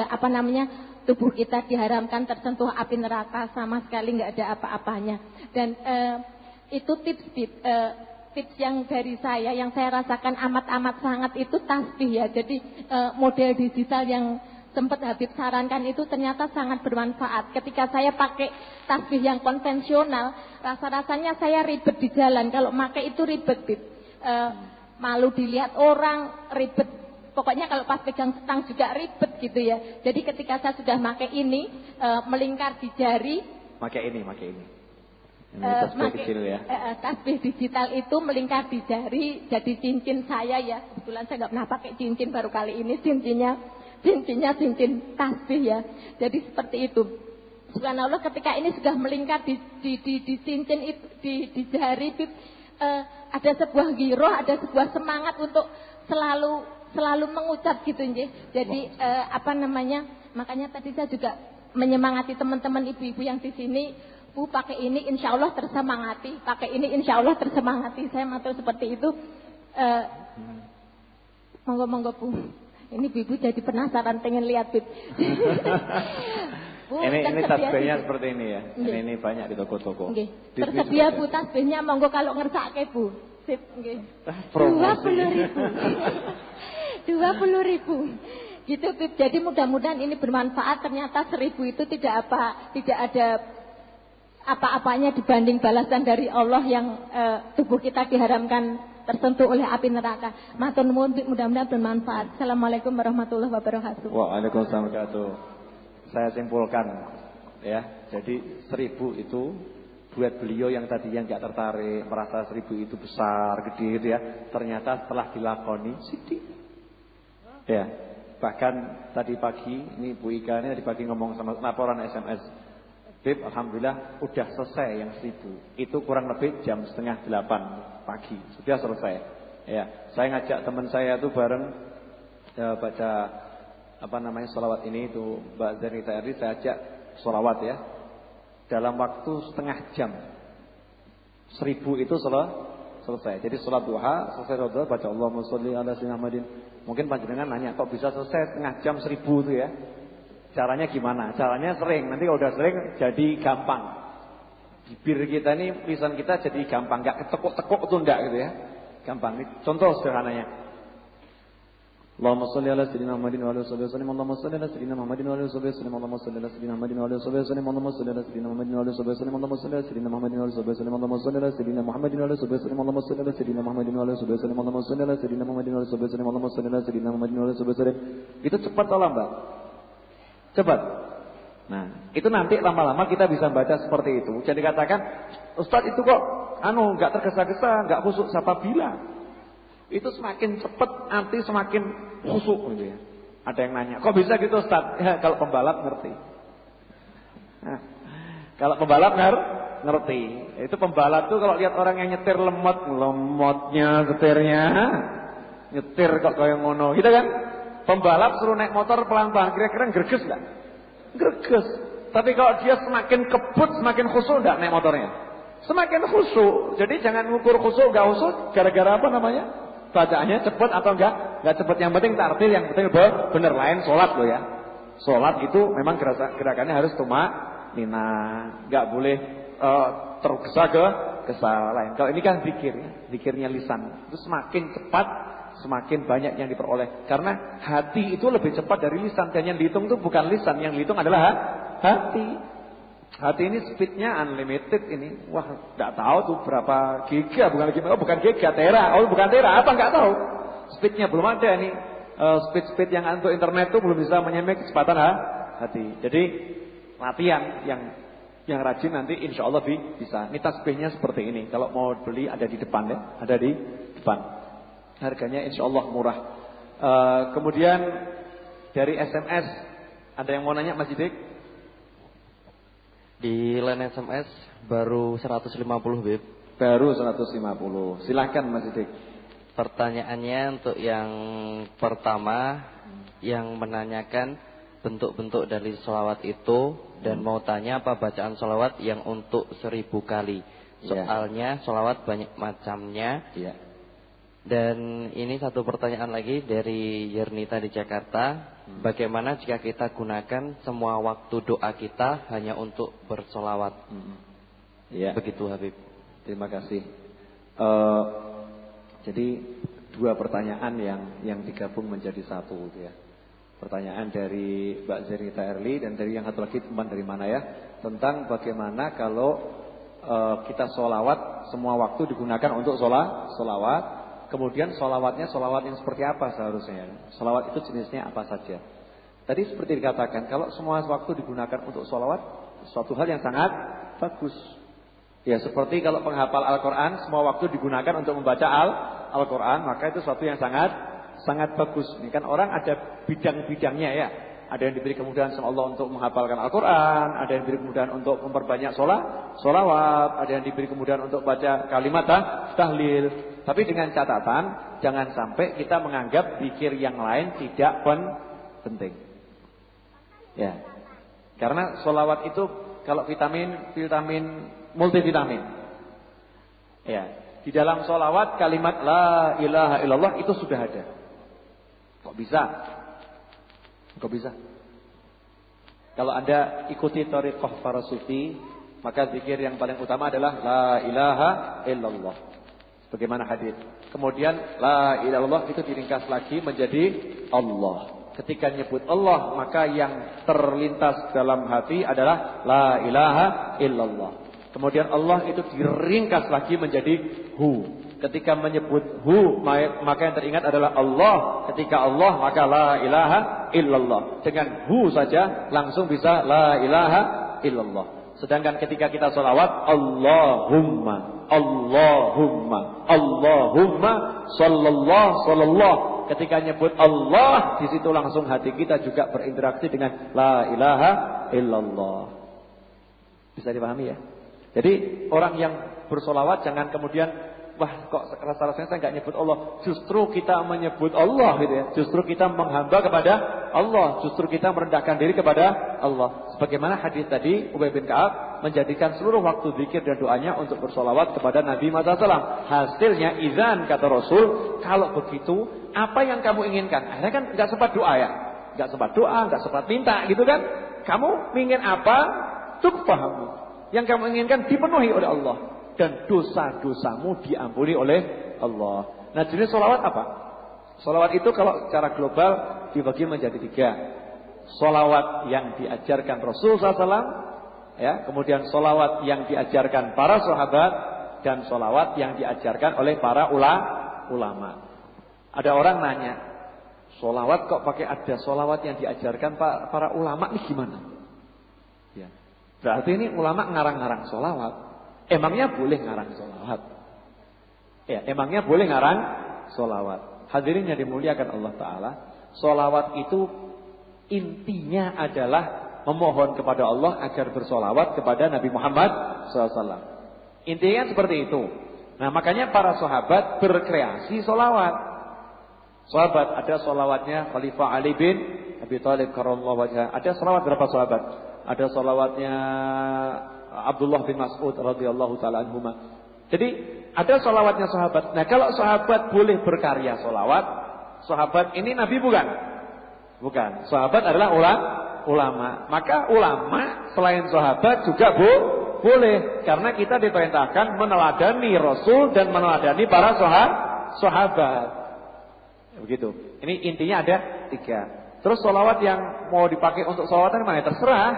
tubuh kita diharamkan tersentuh api neraka, sama sekali nggak ada apa-apanya. Dan itu tips yang dari saya, yang saya rasakan amat-amat sangat itu tasbih ya. Jadi model digital yang sempat Habib sarankan itu ternyata sangat bermanfaat. Ketika saya pakai tasbih yang konvensional, rasa-rasanya saya ribet di jalan. Kalau pakai itu ribet, Bib. Malu dilihat orang, ribet. Pokoknya kalau pas pegang stang juga ribet gitu ya. Jadi ketika saya sudah pakai ini, melingkar di jari. Pakai ini. Ini tasbih kecil ya. Tasbih digital itu melingkar di jari, jadi cincin saya ya. Kebetulan saya nggak pernah pakai cincin, baru kali ini cincinnya cincin tasbih ya. Jadi seperti itu. Subhanallah, ketika ini sudah melingkar di cincin itu, di jari, Bib, ada sebuah giroh, ada sebuah semangat untuk selalu mengucap gitu nggih. Jadi makanya tadi saya juga menyemangati teman-teman ibu-ibu yang di sini, Bu, pakai ini insya Allah tersemangati, pakai ini insya Allah tersemangati. Saya matur seperti itu. Monggo Bu. Ini Ibu jadi penasaran, pengen lihat, Bib. Bu, ini tasbihnya seperti ini ya. Ini banyak di toko-toko. Tersedia Bu tasbihnya, monggo kalau ngersake Bu. Sip, nggih. 20.000. 20.000. Gitu, Bib. Jadi mudah-mudahan ini bermanfaat. Ternyata 1000 itu tidak ada apa-apanya dibanding balasan dari Allah yang tubuh kita diharamkan tersentuh oleh api neraka. Matur nuwun, mudah-mudahan bermanfaat. Assalamualaikum warahmatullahi wabarakatuh. Waalaikumsalam warahmatullahi wabarakatuh. Saya simpulkan ya. Jadi 1000 itu buat beliau yang tadinya nggak tertarik, merasa 1000 itu besar, gede gitu ya. Ternyata setelah dilakoni sidik. Ya, bahkan tadi pagi ini Bu Ika ini tadi pagi ngomong sama laporan SMS. Beb, alhamdulillah udah selesai yang 1000. Itu kurang lebih jam 7:30 pagi sudah selesai. Ya, saya ngajak teman saya tuh bareng baca sholawat ini itu Mbak Zernita Erdi, saya ajak sholawat ya. Dalam waktu setengah jam 1000 itu selesai. Jadi sholat duha, selesai sholat duha baca Allahumma sholli ala sayyidina Muhammadin. Mungkin panjenengan nanya kok bisa selesai setengah jam 1000 itu ya. Caranya gimana? Caranya sering. Nanti kalau udah sering jadi gampang. Bibir kita ini, lisan kita jadi gampang, enggak ketekuk-tekuk itu enggak gitu ya. Gampang. Contoh sederhananya. Allahumma sholli ala sayyidina Muhammadin wa ala alihi wasallam. Allahumma sholli ala sayyidina Muhammadin wa ala alihi wasallam. Allahumma sholli ala sayyidina Muhammadin wa ala alihi wasallam. Allahumma sholli ala sayyidina Muhammadin wa ala alihi wasallam. Allahumma sholli ala sayyidina Muhammadin wa ala alihi wasallam. Allahumma sholli ala sayyidina Muhammadin wa ala alihi wasallam. Allahumma sholli ala sayyidina Muhammadin wa ala alihi wasallam. Allahumma sholli ala sayyidina Muhammadin wa ala alihi wasallam. Allahumma sholli ala sayyidina Muhammadin wa ala alihi wasallam. Itu cepat salah, Mbak. Cepat. Nah, itu nanti lama-lama kita bisa baca seperti itu. Jadi katakan, Ustaz itu kok enggak tergesa-gesa, enggak khusyuk, siapa bilang? Itu semakin cepat nanti semakin khusyuk gitu ya. Ada yang nanya, kok bisa gitu Ustaz? Ya, kalau pembalap ngerti. Nah, kalau pembalap ngerti. Itu pembalap tuh kalau lihat orang yang nyetir lemotnya setirnya. Nyetir kok kayak ngono, gitu kan? Pembalap suruh naik motor pelan-pelan, kira-kira greges enggak? Greges. Tapi kalau dia semakin kebut, semakin khusyuk enggak naik motornya? Semakin khusyuk. Jadi jangan ngukur khusyuk enggak khusyuk gara-gara apa namanya? Bacaannya cepat atau enggak cepat, yang penting tartil, yang penting benar. Lain sholat loh ya. Sholat itu memang gerakannya harus nina, enggak boleh tergesa lain. Kalau ini kan zikirnya lisan. Itu semakin cepat, semakin banyak yang diperoleh. Karena hati itu lebih cepat dari lisan, dan yang dihitung itu bukan lisan, yang dihitung adalah hati. Hati ini speednya unlimited ini. Wah, enggak tahu tuh berapa giga, bukan giga, tera. Oh, bukan tera, apa enggak tahu. Speednya belum ada nih. Speed yang untuk internet tuh belum bisa menyamai kecepatan hati. Jadi latihan yang rajin nanti insya Allah bisa. Ini tasbihnya seperti ini. Kalau mau beli ada di depan ya, ada di depan. Harganya insya Allah murah. Kemudian dari SMS ada yang mau nanya Mas Didik? Di line SMS baru 150 Bib. Baru 150. Silakan Mas Didik. Pertanyaannya untuk yang pertama yang menanyakan bentuk-bentuk dari sholawat itu dan mau tanya apa bacaan sholawat yang untuk 1000 kali. Soalnya sholawat banyak macamnya. Iya. Dan ini satu pertanyaan lagi dari Yernita di Jakarta. Bagaimana jika kita gunakan semua waktu doa kita hanya untuk bersolawat? Ya. Begitu Habib. Terima kasih. Jadi dua pertanyaan yang digabung menjadi satu gitu ya. Pertanyaan dari Mbak Zernita Erli dan dari yang satu lagi teman dari mana ya? Tentang bagaimana kalau kita solawat semua waktu digunakan untuk solawat. Kemudian solawatnya solawat yang seperti apa seharusnya? Solawat itu jenisnya apa saja? Tadi seperti dikatakan, kalau semua waktu digunakan untuk solawat, suatu hal yang sangat bagus. Ya seperti kalau penghafal Al-Quran, semua waktu digunakan untuk membaca Al-Quran, maka itu suatu yang sangat bagus. Ini kan orang ada bidang-bidangnya ya. Ada yang diberi kemudahan sama Allah untuk menghafalkan Al-Quran, ada yang diberi kemudahan untuk memperbanyak solawat, ada yang diberi kemudahan untuk baca kalimat tahlil. Tapi dengan catatan, jangan sampai kita menganggap zikir yang lain tidak penting. Ya, karena solawat itu kalau vitamin multivitamin. Ya, di dalam solawat kalimat la ilaha illallah itu sudah ada. Kok bisa? Kalau Anda ikuti thariqah para sufi, maka zikir yang paling utama adalah la ilaha illallah. Bagaimana hadis? Kemudian la ilaha illallah itu diringkas lagi menjadi Allah. Ketika nyebut Allah, maka yang terlintas dalam hati adalah la ilaha illallah. Kemudian Allah itu diringkas lagi menjadi hu. Ketika menyebut hu, maka yang teringat adalah Allah. Ketika Allah, maka la ilaha illallah. Dengan hu saja langsung bisa la ilaha illallah. Sedangkan ketika kita sholawat, Allahumma, Allahumma, Allahumma, sallallahu. Ketika nyebut Allah, di situ langsung hati kita juga berinteraksi dengan la ilaha illallah. Bisa dipahami ya? Jadi orang yang bersolawat jangan kemudian, wah kok rasa-rasanya saya nggak nyebut Allah. Justru kita menyebut Allah gitu ya. Justru kita menghamba kepada Allah. Justru kita merendahkan diri kepada Allah. Sebagaimana hadis tadi, Ubay bin Ka'ab menjadikan seluruh waktu zikir dan doanya untuk bersolawat kepada Nabi Muhammad SAW. Hasilnya izan, kata Rasul, kalau begitu apa yang kamu inginkan? Akhirnya kan nggak sempat doa ya. Nggak sempat doa, nggak sempat minta gitu kan. Kamu ingin apa? Tukfahamu. Yang kamu inginkan dipenuhi oleh Allah. Dan dosa-dosamu diampuni oleh Allah. Nah jenis sholawat apa? Sholawat itu kalau secara global dibagi menjadi 3. Sholawat yang diajarkan Rasul SAW, ya, kemudian sholawat yang diajarkan para sahabat, dan sholawat yang diajarkan oleh para ulama. Ada orang nanya, sholawat kok pakai ada sholawat yang diajarkan para ulama ini gimana? Ya. Berarti ini ulama ngarang-ngarang sholawat. Emangnya boleh ngarang sholawat? Ya, emangnya boleh ngarang sholawat? Hadirin yang dimuliakan Allah Ta'ala, sholawat itu intinya adalah memohon kepada Allah agar bersolawat kepada Nabi Muhammad SAW. Intinya seperti itu. Nah makanya para sahabat berkreasi sholawat. Sahabat ada sholawatnya Khalifah Ali bin Abi Thalib karramallahu wajhah. Ada sholawat berapa sahabat? Ada sholawatnya Abdullah bin Mas'ud radhiyallahu taala anhuma. Jadi ada sholawatnya sahabat. Nah kalau sahabat boleh berkarya sholawat, sahabat ini Nabi bukan? Bukan. Sahabat adalah ulama. Maka ulama selain sahabat juga boleh. Karena kita diperintahkan meneladani Rasul dan meneladani para sahabat. Begitu. Ini intinya ada 3. Terus sholawat yang mau dipakai untuk sholawatan mana? Terserah.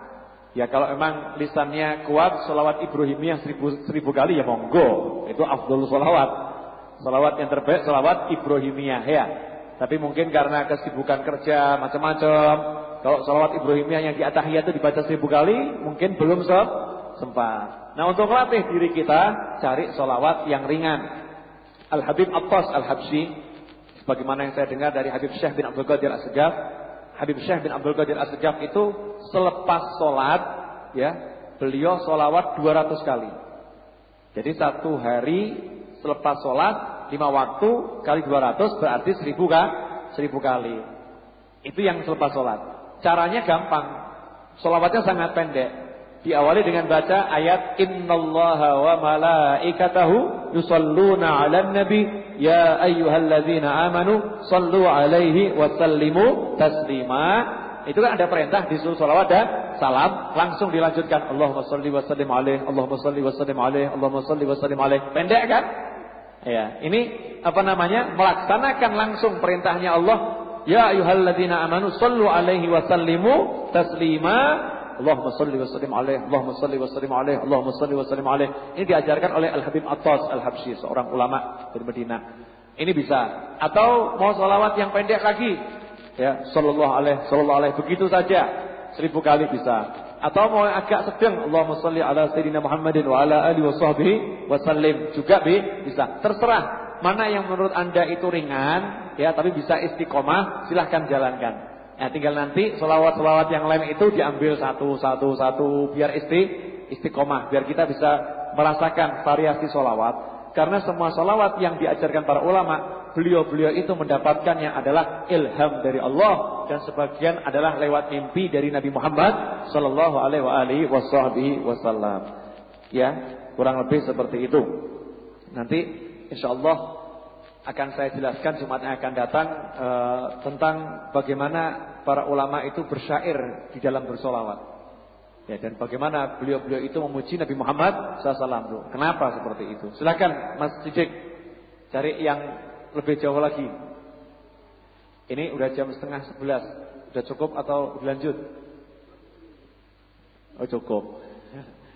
Ya kalau emang lisannya kuat, sholawat Ibrahimiyah 1000 kali ya monggo. Itu afdhal sholawat. Sholawat yang terbaik sholawat Ibrahimiyah ya. Tapi mungkin karena kesibukan kerja macam-macam, kalau sholawat Ibrahimiyah yang di at-tahiyat itu dibaca 1000 kali, mungkin belum sempat. Nah untuk melatih diri kita, cari sholawat yang ringan. Al-Habib Attas Al-Habsyi, sebagaimana yang saya dengar dari Habib Syekh bin Abdul Qadir As-Segaf, Habib Syekh bin Abdul Qadir As-Segaf itu selepas sholat, ya, beliau sholawat 200 kali. Jadi satu hari selepas sholat 5 waktu kali 200 berarti 1000 kali. Itu yang selepas sholat. Caranya gampang. Sholawatnya sangat pendek. Diawali dengan baca ayat Innallaha wa malaikatahu yusalluna 'alan nabi ya ayyuhalladzina amanu sallu 'alaihi wa sallimu taslima. Itu kan ada perintah disuruh sholawat dan salam, langsung dilanjutkan Allahumma shalli wa sallim alaihi, Allahumma shalli wa sallim alaihi, Allahumma shalli wa sallim alaihi. Pendek kan? Ya, ini apa namanya? Melaksanakan langsung perintahnya Allah. Ya ayyuhalladzina amanu sallu 'alaihi wa sallimu taslima. Allahumma shalli wa sallim alaihi, Allahumma shalli wa sallim alaihi, Allahumma shalli wa sallim alaihi. Ini diajarkan oleh Al-Habib Attas Al-Habsyi, seorang ulama dari Madinah. Ini bisa. Atau mau sholawat yang pendek lagi, ya, sallallahu alaihi, begitu saja 1000 kali bisa. Atau mau agak sedang, Allahumma shalli ala sayyidina Muhammadin wa ala alihi wa sahbihi wa sallim, juga bisa. Terserah mana yang menurut Anda itu ringan, ya, tapi bisa istiqomah, silahkan jalankan. Ya, tinggal nanti selawat-selawat yang lain itu diambil satu biar istiqomah, biar kita bisa merasakan variasi selawat. Karena semua selawat yang diajarkan para ulama, beliau-beliau itu mendapatkannya adalah ilham dari Allah, dan sebagian adalah lewat mimpi dari Nabi Muhammad sallallahu alaihi wasallam. Ya, kurang lebih seperti itu. Nanti insyaallah akan saya jelaskan Jumat yang akan datang tentang bagaimana para ulama itu bersyair di dalam bersolawat, ya, dan bagaimana beliau-beliau itu memuji Nabi Muhammad SAW. Kenapa seperti itu? Silakan Mas Sidik cari yang lebih jauh lagi. Ini udah jam 10:30, udah cukup atau dilanjut? Oh cukup.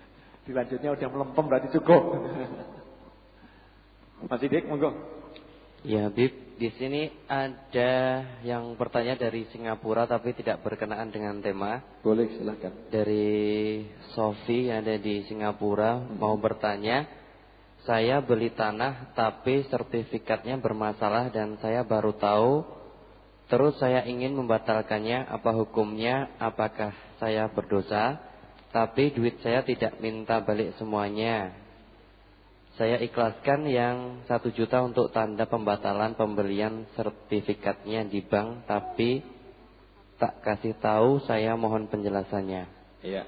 Dilanjutnya udah melempem berarti cukup. Mas Sidik monggo. Ya, Habib, di sini ada yang bertanya dari Singapura tapi tidak berkenaan dengan tema. Boleh, silakan. Dari Sofi yang ada di Singapura mau bertanya, saya beli tanah tapi sertifikatnya bermasalah dan saya baru tahu. Terus saya ingin membatalkannya, apa hukumnya? Apakah saya berdosa? Tapi duit saya tidak minta balik semuanya. Saya ikhlaskan yang 1 juta untuk tanda pembatalan pembelian sertifikatnya di bank, tapi tak kasih tahu, saya mohon penjelasannya. Iya.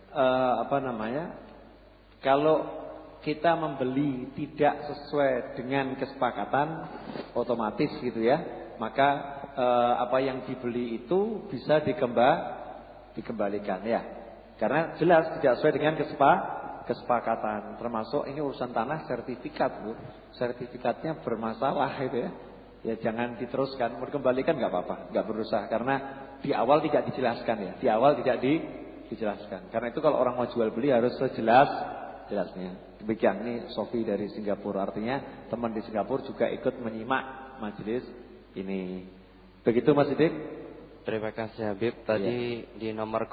Kalau kita membeli tidak sesuai dengan kesepakatan, otomatis gitu ya, maka apa yang dibeli itu bisa dikembalikan ya. Karena jelas tidak sesuai dengan kesepakatan, termasuk ini urusan tanah sertifikat, Bu. Sertifikatnya bermasalah gitu ya. Ya jangan diteruskan, mau dikembalikan enggak apa-apa, enggak berusaha karena di awal tidak dijelaskan ya. Di awal tidak dijelaskan. Karena itu kalau orang mau jual beli harus sejelas-jelasnya. Demikian, ini Sofi dari Singapura, artinya teman di Singapura juga ikut menyimak majelis ini. Begitu Mas Sidik? Terima kasih Habib. Tadi di nomor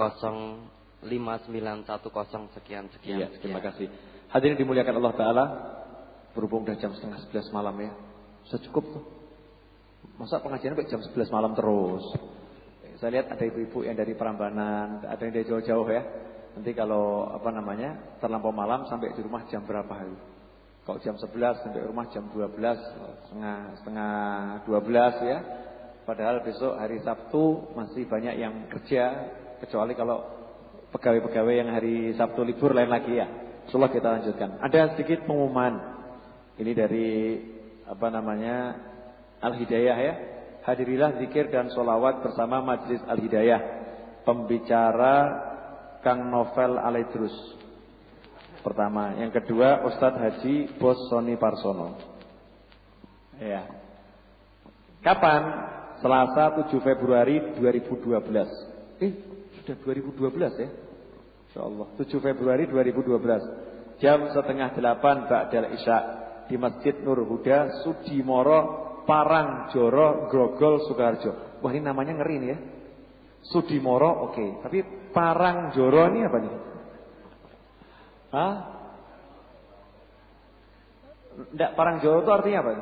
05910 sekian. Iya, terima kasih. Hadirin dimuliakan Allah Ta'ala, berhubung udah jam 10:30 malam ya, sudah cukup tuh. Masa pengajian sampai jam 11 malam terus? Saya lihat ada ibu-ibu yang dari Prambanan, ada yang dari jauh-jauh ya. Nanti kalau terlampau malam sampai di rumah jam berapa hari? Kalau jam 11 sampai rumah jam 12, setengah 12 ya. Padahal besok hari Sabtu masih banyak yang kerja, kecuali kalau pegawai-pegawai yang hari Sabtu libur lain lagi ya. Insyaallah kita lanjutkan. Ada sedikit pengumuman. Ini dari Al-Hidayah ya. Hadirilah zikir dan sholawat bersama Majlis Al-Hidayah. Pembicara Kang Novel Alaidrus. Pertama, yang kedua Ustadz Haji Bos Soni Parsono. Ya. Kapan? Selasa 7 Februari 2012. Sudah 2012 ya. Insyaallah 7 Februari 2012. Jam 7:30 ba'dal Isya di Masjid Nur Huda, Sudimoro, Parangjoro, Grogol, Sukoharjo. Wah, ini namanya ngeri nih ya. Sudimoro oke, tapi Parangjoro ini apa nih? Hah? Enggak, Parangjoro itu artinya apa?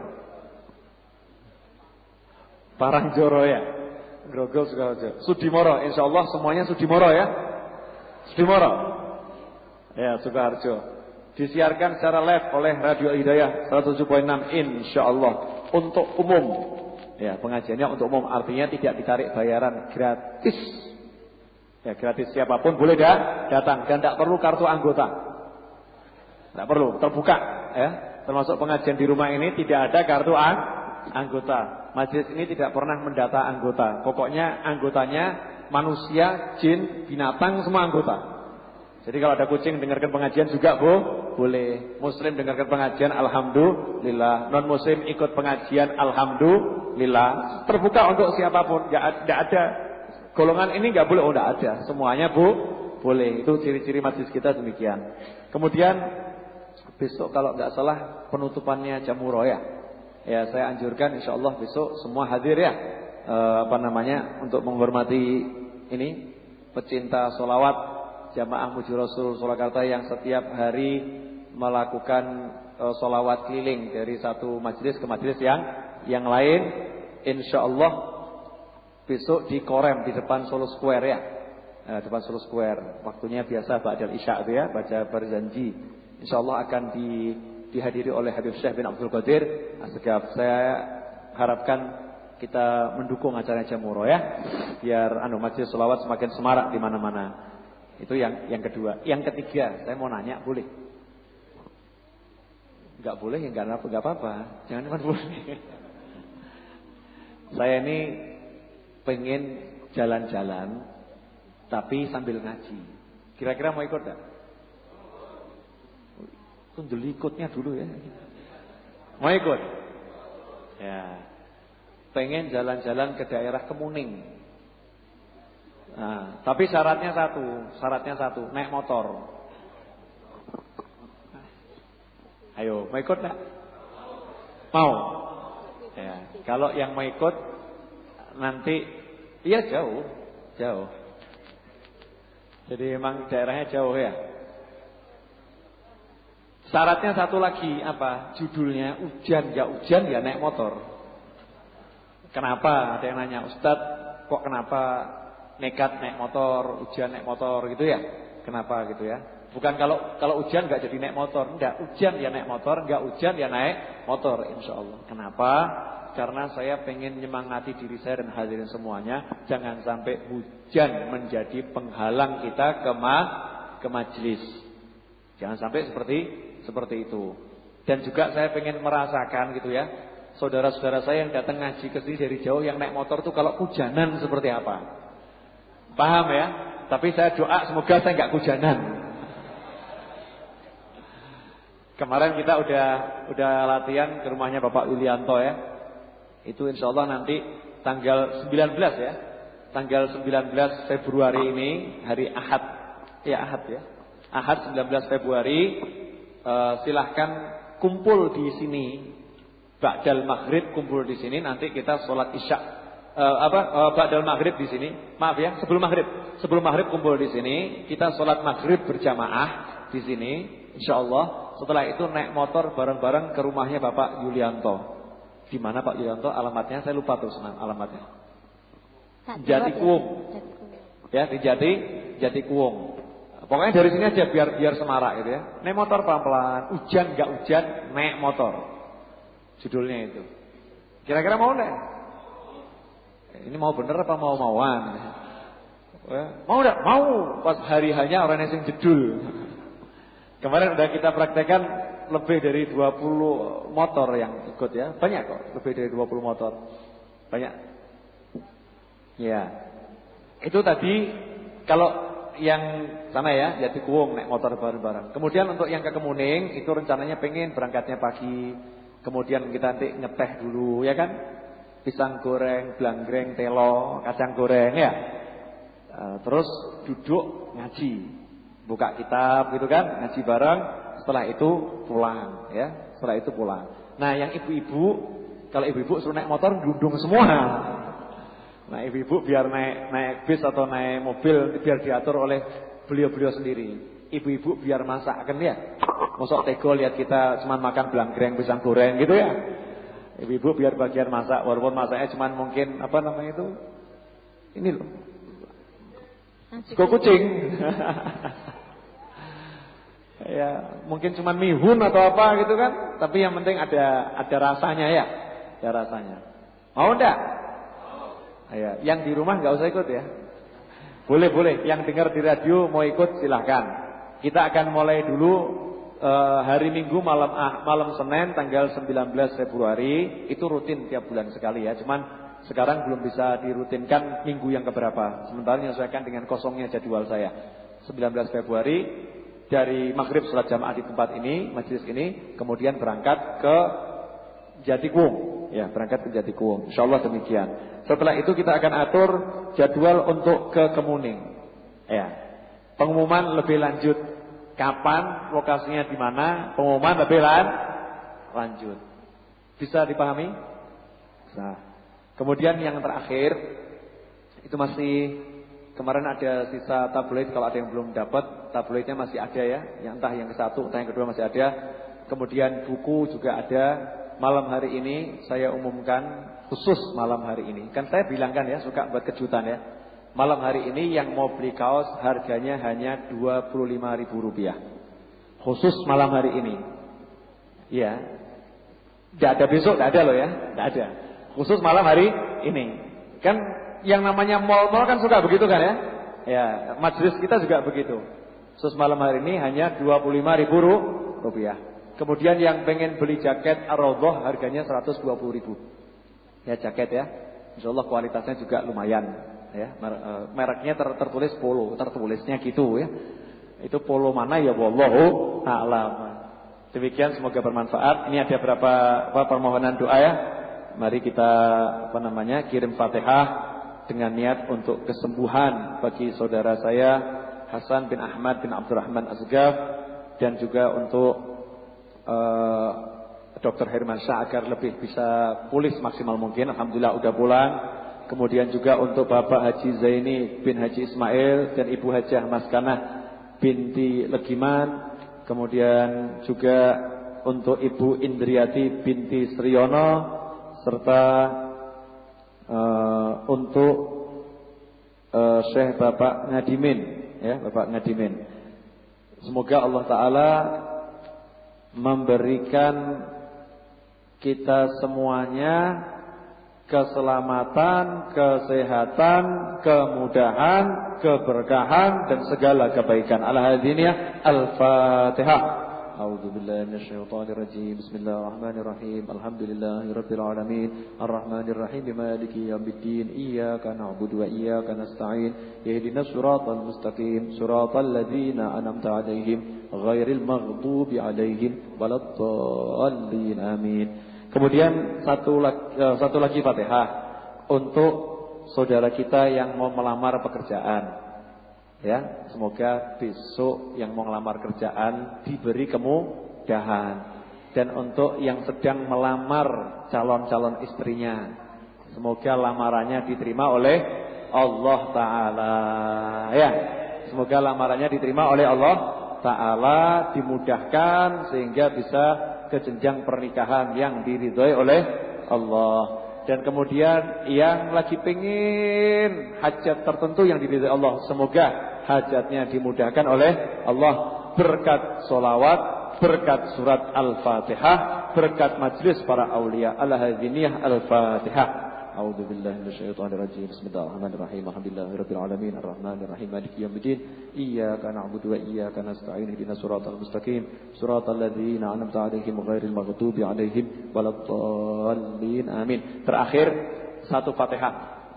Parangjoro ya. Grogol, Sukoharjo. Sudimoro, insyaallah semuanya Sudimoro ya. Sudimoro. Ya, Sukoharjo. Disiarkan secara live oleh Radio Hidayah 107.6 insyaallah untuk umum. Ya, pengajiannya untuk umum, artinya tidak ditarik bayaran, gratis. Ya, gratis, siapapun boleh datang dan tidak perlu kartu anggota. Tidak perlu, terbuka ya. Termasuk pengajian di rumah ini tidak ada kartu anggota. Majelis ini tidak pernah mendata anggota. Pokoknya anggotanya manusia, jin, binatang, semua anggota. Jadi kalau ada kucing dengarkan pengajian juga boleh. Muslim dengarkan pengajian alhamdulillah. Non muslim ikut pengajian alhamdulillah. Terbuka untuk siapapun. Enggak ada golongan ini enggak boleh, enggak ada. Semuanya boleh. Itu ciri-ciri majelis kita demikian. Kemudian besok kalau enggak salah penutupannya jam roya. Ya, saya anjurkan insyaallah besok semua hadir ya. Untuk menghormati ini pecinta sholawat Jamaah Muji Rasul Surakarta yang setiap hari melakukan sholawat keliling dari satu majelis ke majelis yang lain. Insyaallah besok di Korem di depan Solo Square ya. Depan Solo Square. Waktunya biasa ba'dal Isya itu ya, baca berjanji. Insyaallah akan dihadiri oleh Habib Syekh bin Abdul Qadir Asgaf. Saya harapkan kita mendukung acara Jamuro ya, biar majelis sholawat semakin semarak di mana-mana. Itu yang kedua. Yang ketiga, saya mau nanya, boleh? Enggak boleh ya enggak apa-apa. Jangan cuma boleh. Saya ini pengen jalan-jalan tapi sambil ngaji. Kira-kira mau ikut enggak? Tundul ikutnya dulu ya. Mau ikut? Ya. Pengen jalan-jalan ke daerah Kemuning. Nah, tapi syaratnya satu, naik motor. Ayo, mau ikut enggak? Mau? Ya, kalau yang mau ikut nanti, iya jauh. Jadi memang daerahnya jauh ya. Syaratnya satu lagi apa? Judulnya hujan nggak hujan ya naik motor. Kenapa? Ada yang nanya, Ustadz, kok kenapa nekat naik motor, hujan naik motor gitu ya? Kenapa gitu ya? Bukan kalau hujan nggak jadi naik motor, enggak, hujan ya naik motor, nggak hujan ya naik motor, insya Allah. Kenapa? Karena saya pengen menyemangati diri saya dan hadirin semuanya, jangan sampai hujan menjadi penghalang kita ke majelis. Jangan sampai seperti itu. Dan juga saya pengen merasakan gitu ya, saudara-saudara saya yang datang ngaji ke sini dari jauh yang naik motor tuh kalau hujanan seperti apa. Paham ya? Tapi saya doa semoga saya nggak hujanan. Kemarin kita udah latihan ke rumahnya Bapak Yulianto ya. Itu insya Allah nanti tanggal 19 ya. Tanggal 19 Februari ini hari Ahad. Ya Ahad ya. Ahad 19 Februari silahkan kumpul di sini. Ba'dal maghrib kumpul di sini, nanti kita sholat isya. Ba'dal maghrib di sini. Maaf ya, sebelum maghrib kumpul di sini, kita sholat maghrib berjamaah di sini, insyaallah. Setelah itu naik motor bareng-bareng ke rumahnya Bapak Yulianto. Di mana Pak Yulianto? Alamatnya saya lupa tuh alamatnya. Jatikuwung. Ya, di Jatikuwung. Pokoknya dari sini aja biar semarak gitu ya. Naik motor pelan-pelan, hujan enggak hujan, naik motor. Judulnya itu. Kira-kira mau enggak? Ini mau bener apa mau-mauan? Mau enggak? Mau. Pas hari hanya orang yang jedul. Kemarin udah kita praktekkan lebih dari 20 motor yang ikut ya. Banyak kok, lebih dari 20 motor. Banyak. Ya. Itu tadi kalau yang sana ya, Jatikuwung naik motor bareng-bareng. Kemudian untuk yang ke Kemuning itu rencananya pengen berangkatnya pagi. Kemudian kita nanti ngeteh dulu ya kan. Pisang goreng, blangreng, telo, kacang goreng ya. Terus duduk ngaji. Buka kitab gitu kan, ngaji bareng. Setelah itu pulang ya. Setelah itu pulang. Nah, yang ibu-ibu, kalau ibu-ibu suruh naik motor dudung semua. Nah, ibu-ibu biar naik bis atau naik mobil biar diatur oleh beliau-beliau sendiri. Ibu-ibu biar masak kan ya. Mosok tego lihat kita cuma makan blangreng, pisang goreng gitu ya. Ibu-ibu biar bagian masak, walaupun masaknya cuma mungkin apa namanya itu? Ini loh. Sego kucing. Ya, mungkin cuma mihun atau apa gitu kan, tapi yang penting ada rasanya ya. Ada rasanya. Mau enggak? Ya, yang di rumah enggak usah ikut ya. Boleh, yang dengar di radio mau ikut silahkan. Kita akan mulai dulu hari Minggu malam Senin tanggal 19 Februari. Itu rutin tiap bulan sekali ya. Cuman sekarang belum bisa dirutinkan minggu yang keberapa. Sementara menyesuaikan dengan kosongnya jadwal saya. 19 Februari dari maghrib salat jamaah di tempat ini, majelis ini, kemudian berangkat ke Jatikuwung. Ya, berangkat ke Jatikuwung. Insyaallah demikian. Setelah itu kita akan atur jadwal untuk ke Kemuning. Ya. Pengumuman lebih lanjut. Kapan, lokasinya di mana, pengumuman lebih lanjut. Bisa dipahami? Bisa. Kemudian yang terakhir itu masih kemarin ada sisa tabloid, kalau ada yang belum dapat, tabloidnya masih ada ya. Yang entah yang ke-1, entah yang kedua masih ada. Kemudian buku juga ada. Malam hari ini saya umumkan khusus malam hari ini. Kan saya bilang kan ya, suka buat kejutan ya. Malam hari ini yang mau beli kaos harganya hanya Rp25.000. Khusus malam hari ini. Ya. Tidak ada besok, tidak ada loh ya. Tidak ada. Khusus malam hari ini. Kan yang namanya mall-mall kan suka begitu kan ya. Ya, majelis kita juga begitu. Khusus malam hari ini hanya Rp25.000. Kemudian yang pengen beli jaket Ar-Raudhah harganya Rp120.000. Ya, jaket ya. Insyaallah kualitasnya juga lumayan ya. Mereknya tertulis Polo, tertulisnya gitu ya. Itu Polo mana ya wallahu a'lam. Demikian, semoga bermanfaat. Ini ada berapa permohonan doa ya. Mari kita kirim Fatihah dengan niat untuk kesembuhan bagi saudara saya Hasan bin Ahmad bin Abdurrahman Azgaf, dan juga untuk Dr. Herman Syah agar lebih bisa pulih maksimal mungkin. Alhamdulillah udah pulang. Kemudian juga untuk Bapak Haji Zaini bin Haji Ismail dan Ibu Hajah Maskanah binti Legiman. Kemudian juga untuk Ibu Indriati binti Sriyono, serta untuk Syekh Bapak Ngadimin, ya, Bapak Ngadimin. Semoga Allah Ta'ala memberikan kita semuanya keselamatan, kesehatan, kemudahan, keberkahan dan segala kebaikan. Al-Hadiniyah Al-Fatihah. A'udzu billahi minasyaitonir rajim. Bismillahirrahmanirrahim. Alhamdulillahirabbil alamin. Arrahmanir rahim. Maliki yaumiddin. Iyyaka na'budu wa iyyaka nasta'in. Ihdinas siratal mustaqim. Siratal ladzina an'amta 'alaihim ghairil maghdubi 'alaihim waladdallin. Amin. Kemudian satu lagi Fatihah untuk saudara kita yang mau melamar pekerjaan. Ya, semoga besok yang mau melamar kerjaan diberi kemudahan. Dan untuk yang sedang melamar calon-calon istrinya, semoga lamarannya diterima oleh Allah Ta'ala. Ya, semoga lamarannya diterima oleh Allah Ta'ala, dimudahkan sehingga bisa ke jenjang pernikahan yang diridhoi oleh Allah. Dan kemudian yang lagi pengin hajat tertentu yang diridhoi Allah, semoga hajatnya dimudahkan oleh Allah berkat solawat, berkat surat Al-Fatihah, berkat majlis para aulia. Al-Hadiniyah Al-Fatihah. A'udzu billahi minasyaitonir rajim. Bismillahirrahmanirrahim. Alhamdulillahirabbil alamin. Arrahmanir rahim. Maliki yaumiddin. Iyyaka na'budu wa iyyaka nasta'in. Ihdinas siratal mustaqim. Siratal ladzina an'amta 'alaihim ghairil maghdubi 'alaihim waladdallin. Amin. Terakhir satu Fatihah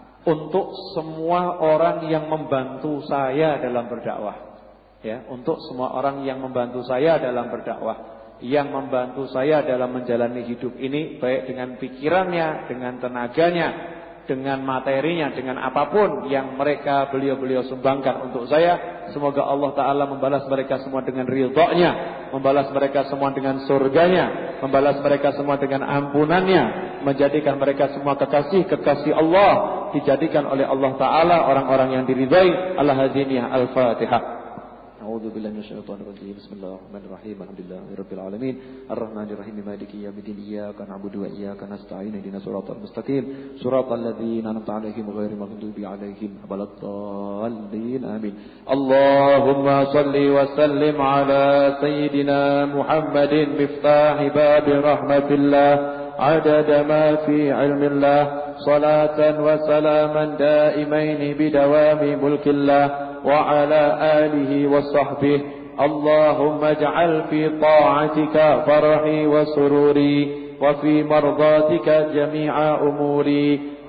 untuk semua orang yang membantu saya dalam berdakwah. Ya, untuk semua orang yang membantu saya dalam berdakwah, yang membantu saya dalam menjalani hidup ini, baik dengan pikirannya, dengan tenaganya, dengan materinya, dengan apapun yang mereka beliau sumbangkan untuk saya. Semoga Allah Ta'ala membalas mereka semua dengan ridhonya, membalas mereka semua dengan surganya, membalas mereka semua dengan ampunannya, menjadikan mereka semua kekasih Allah, dijadikan oleh Allah Ta'ala orang-orang yang diridhai. Al-Hadiniyah Al-Fatihah. A'udzu billahi minasyaitonir rajim. Bismillahirrahmanirrahim. Alhamdulillahirabbil alamin. Arrahmanir rahim. Maliki yaumiddin. Iyyaka na'budu wa iyyaka nasta'in. Ihdinas siratal mustaqim. Siratal ladzina an'amta 'alaihim ghairil maghdubi 'alaihim waladdallin. Amin. Allahumma shalli wa sallim ala sayyidina Muhammadin miftahi babi rahmatillah. Adada ma fi 'ilmillah. Salatan wa salaman daimaini bidawami mulkillah. وعلى آله وصحبه. اللهم اجعل في طاعتك فرحي وسروري وفي مرضاتك جميع أموري.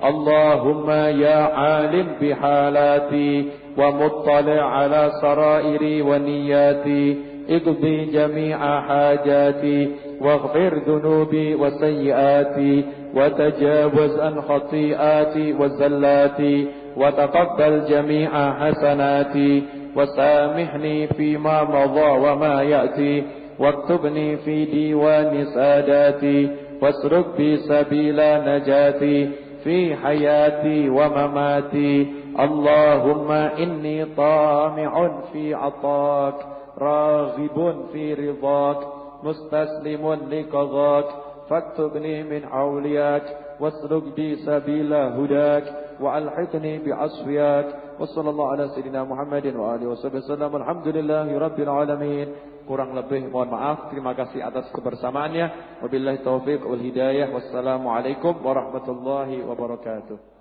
اللهم يا عالم بحالاتي ومطلع على سرائري ونياتي، اقضي جميع حاجاتي واغفر ذنوبي وسيئاتي وتجاوز عن خطيئاتي وزلاتي وتقبل جميع حسناتي وسامحني فيما مضى وما يأتي واكتبني في ديوان ساداتي واسلك بي سبيل نجاتي في حياتي ومماتي. اللهم إني طامع في عطاك راغب في رضاك مستسلم لقضاك فاكتبني من أولياك واسلك بي سبيل هداك وألحقني بعصفياك. وصلى الله على سيدنا محمد وآله وسلم. Alhamdulillahi rabbil alamin. Kurang lebih mohon maaf. Terima kasih atas kebersamaannya. Wabillahi taufiq wal hidayah. Wassalamualaikum warahmatullahi wabarakatuh.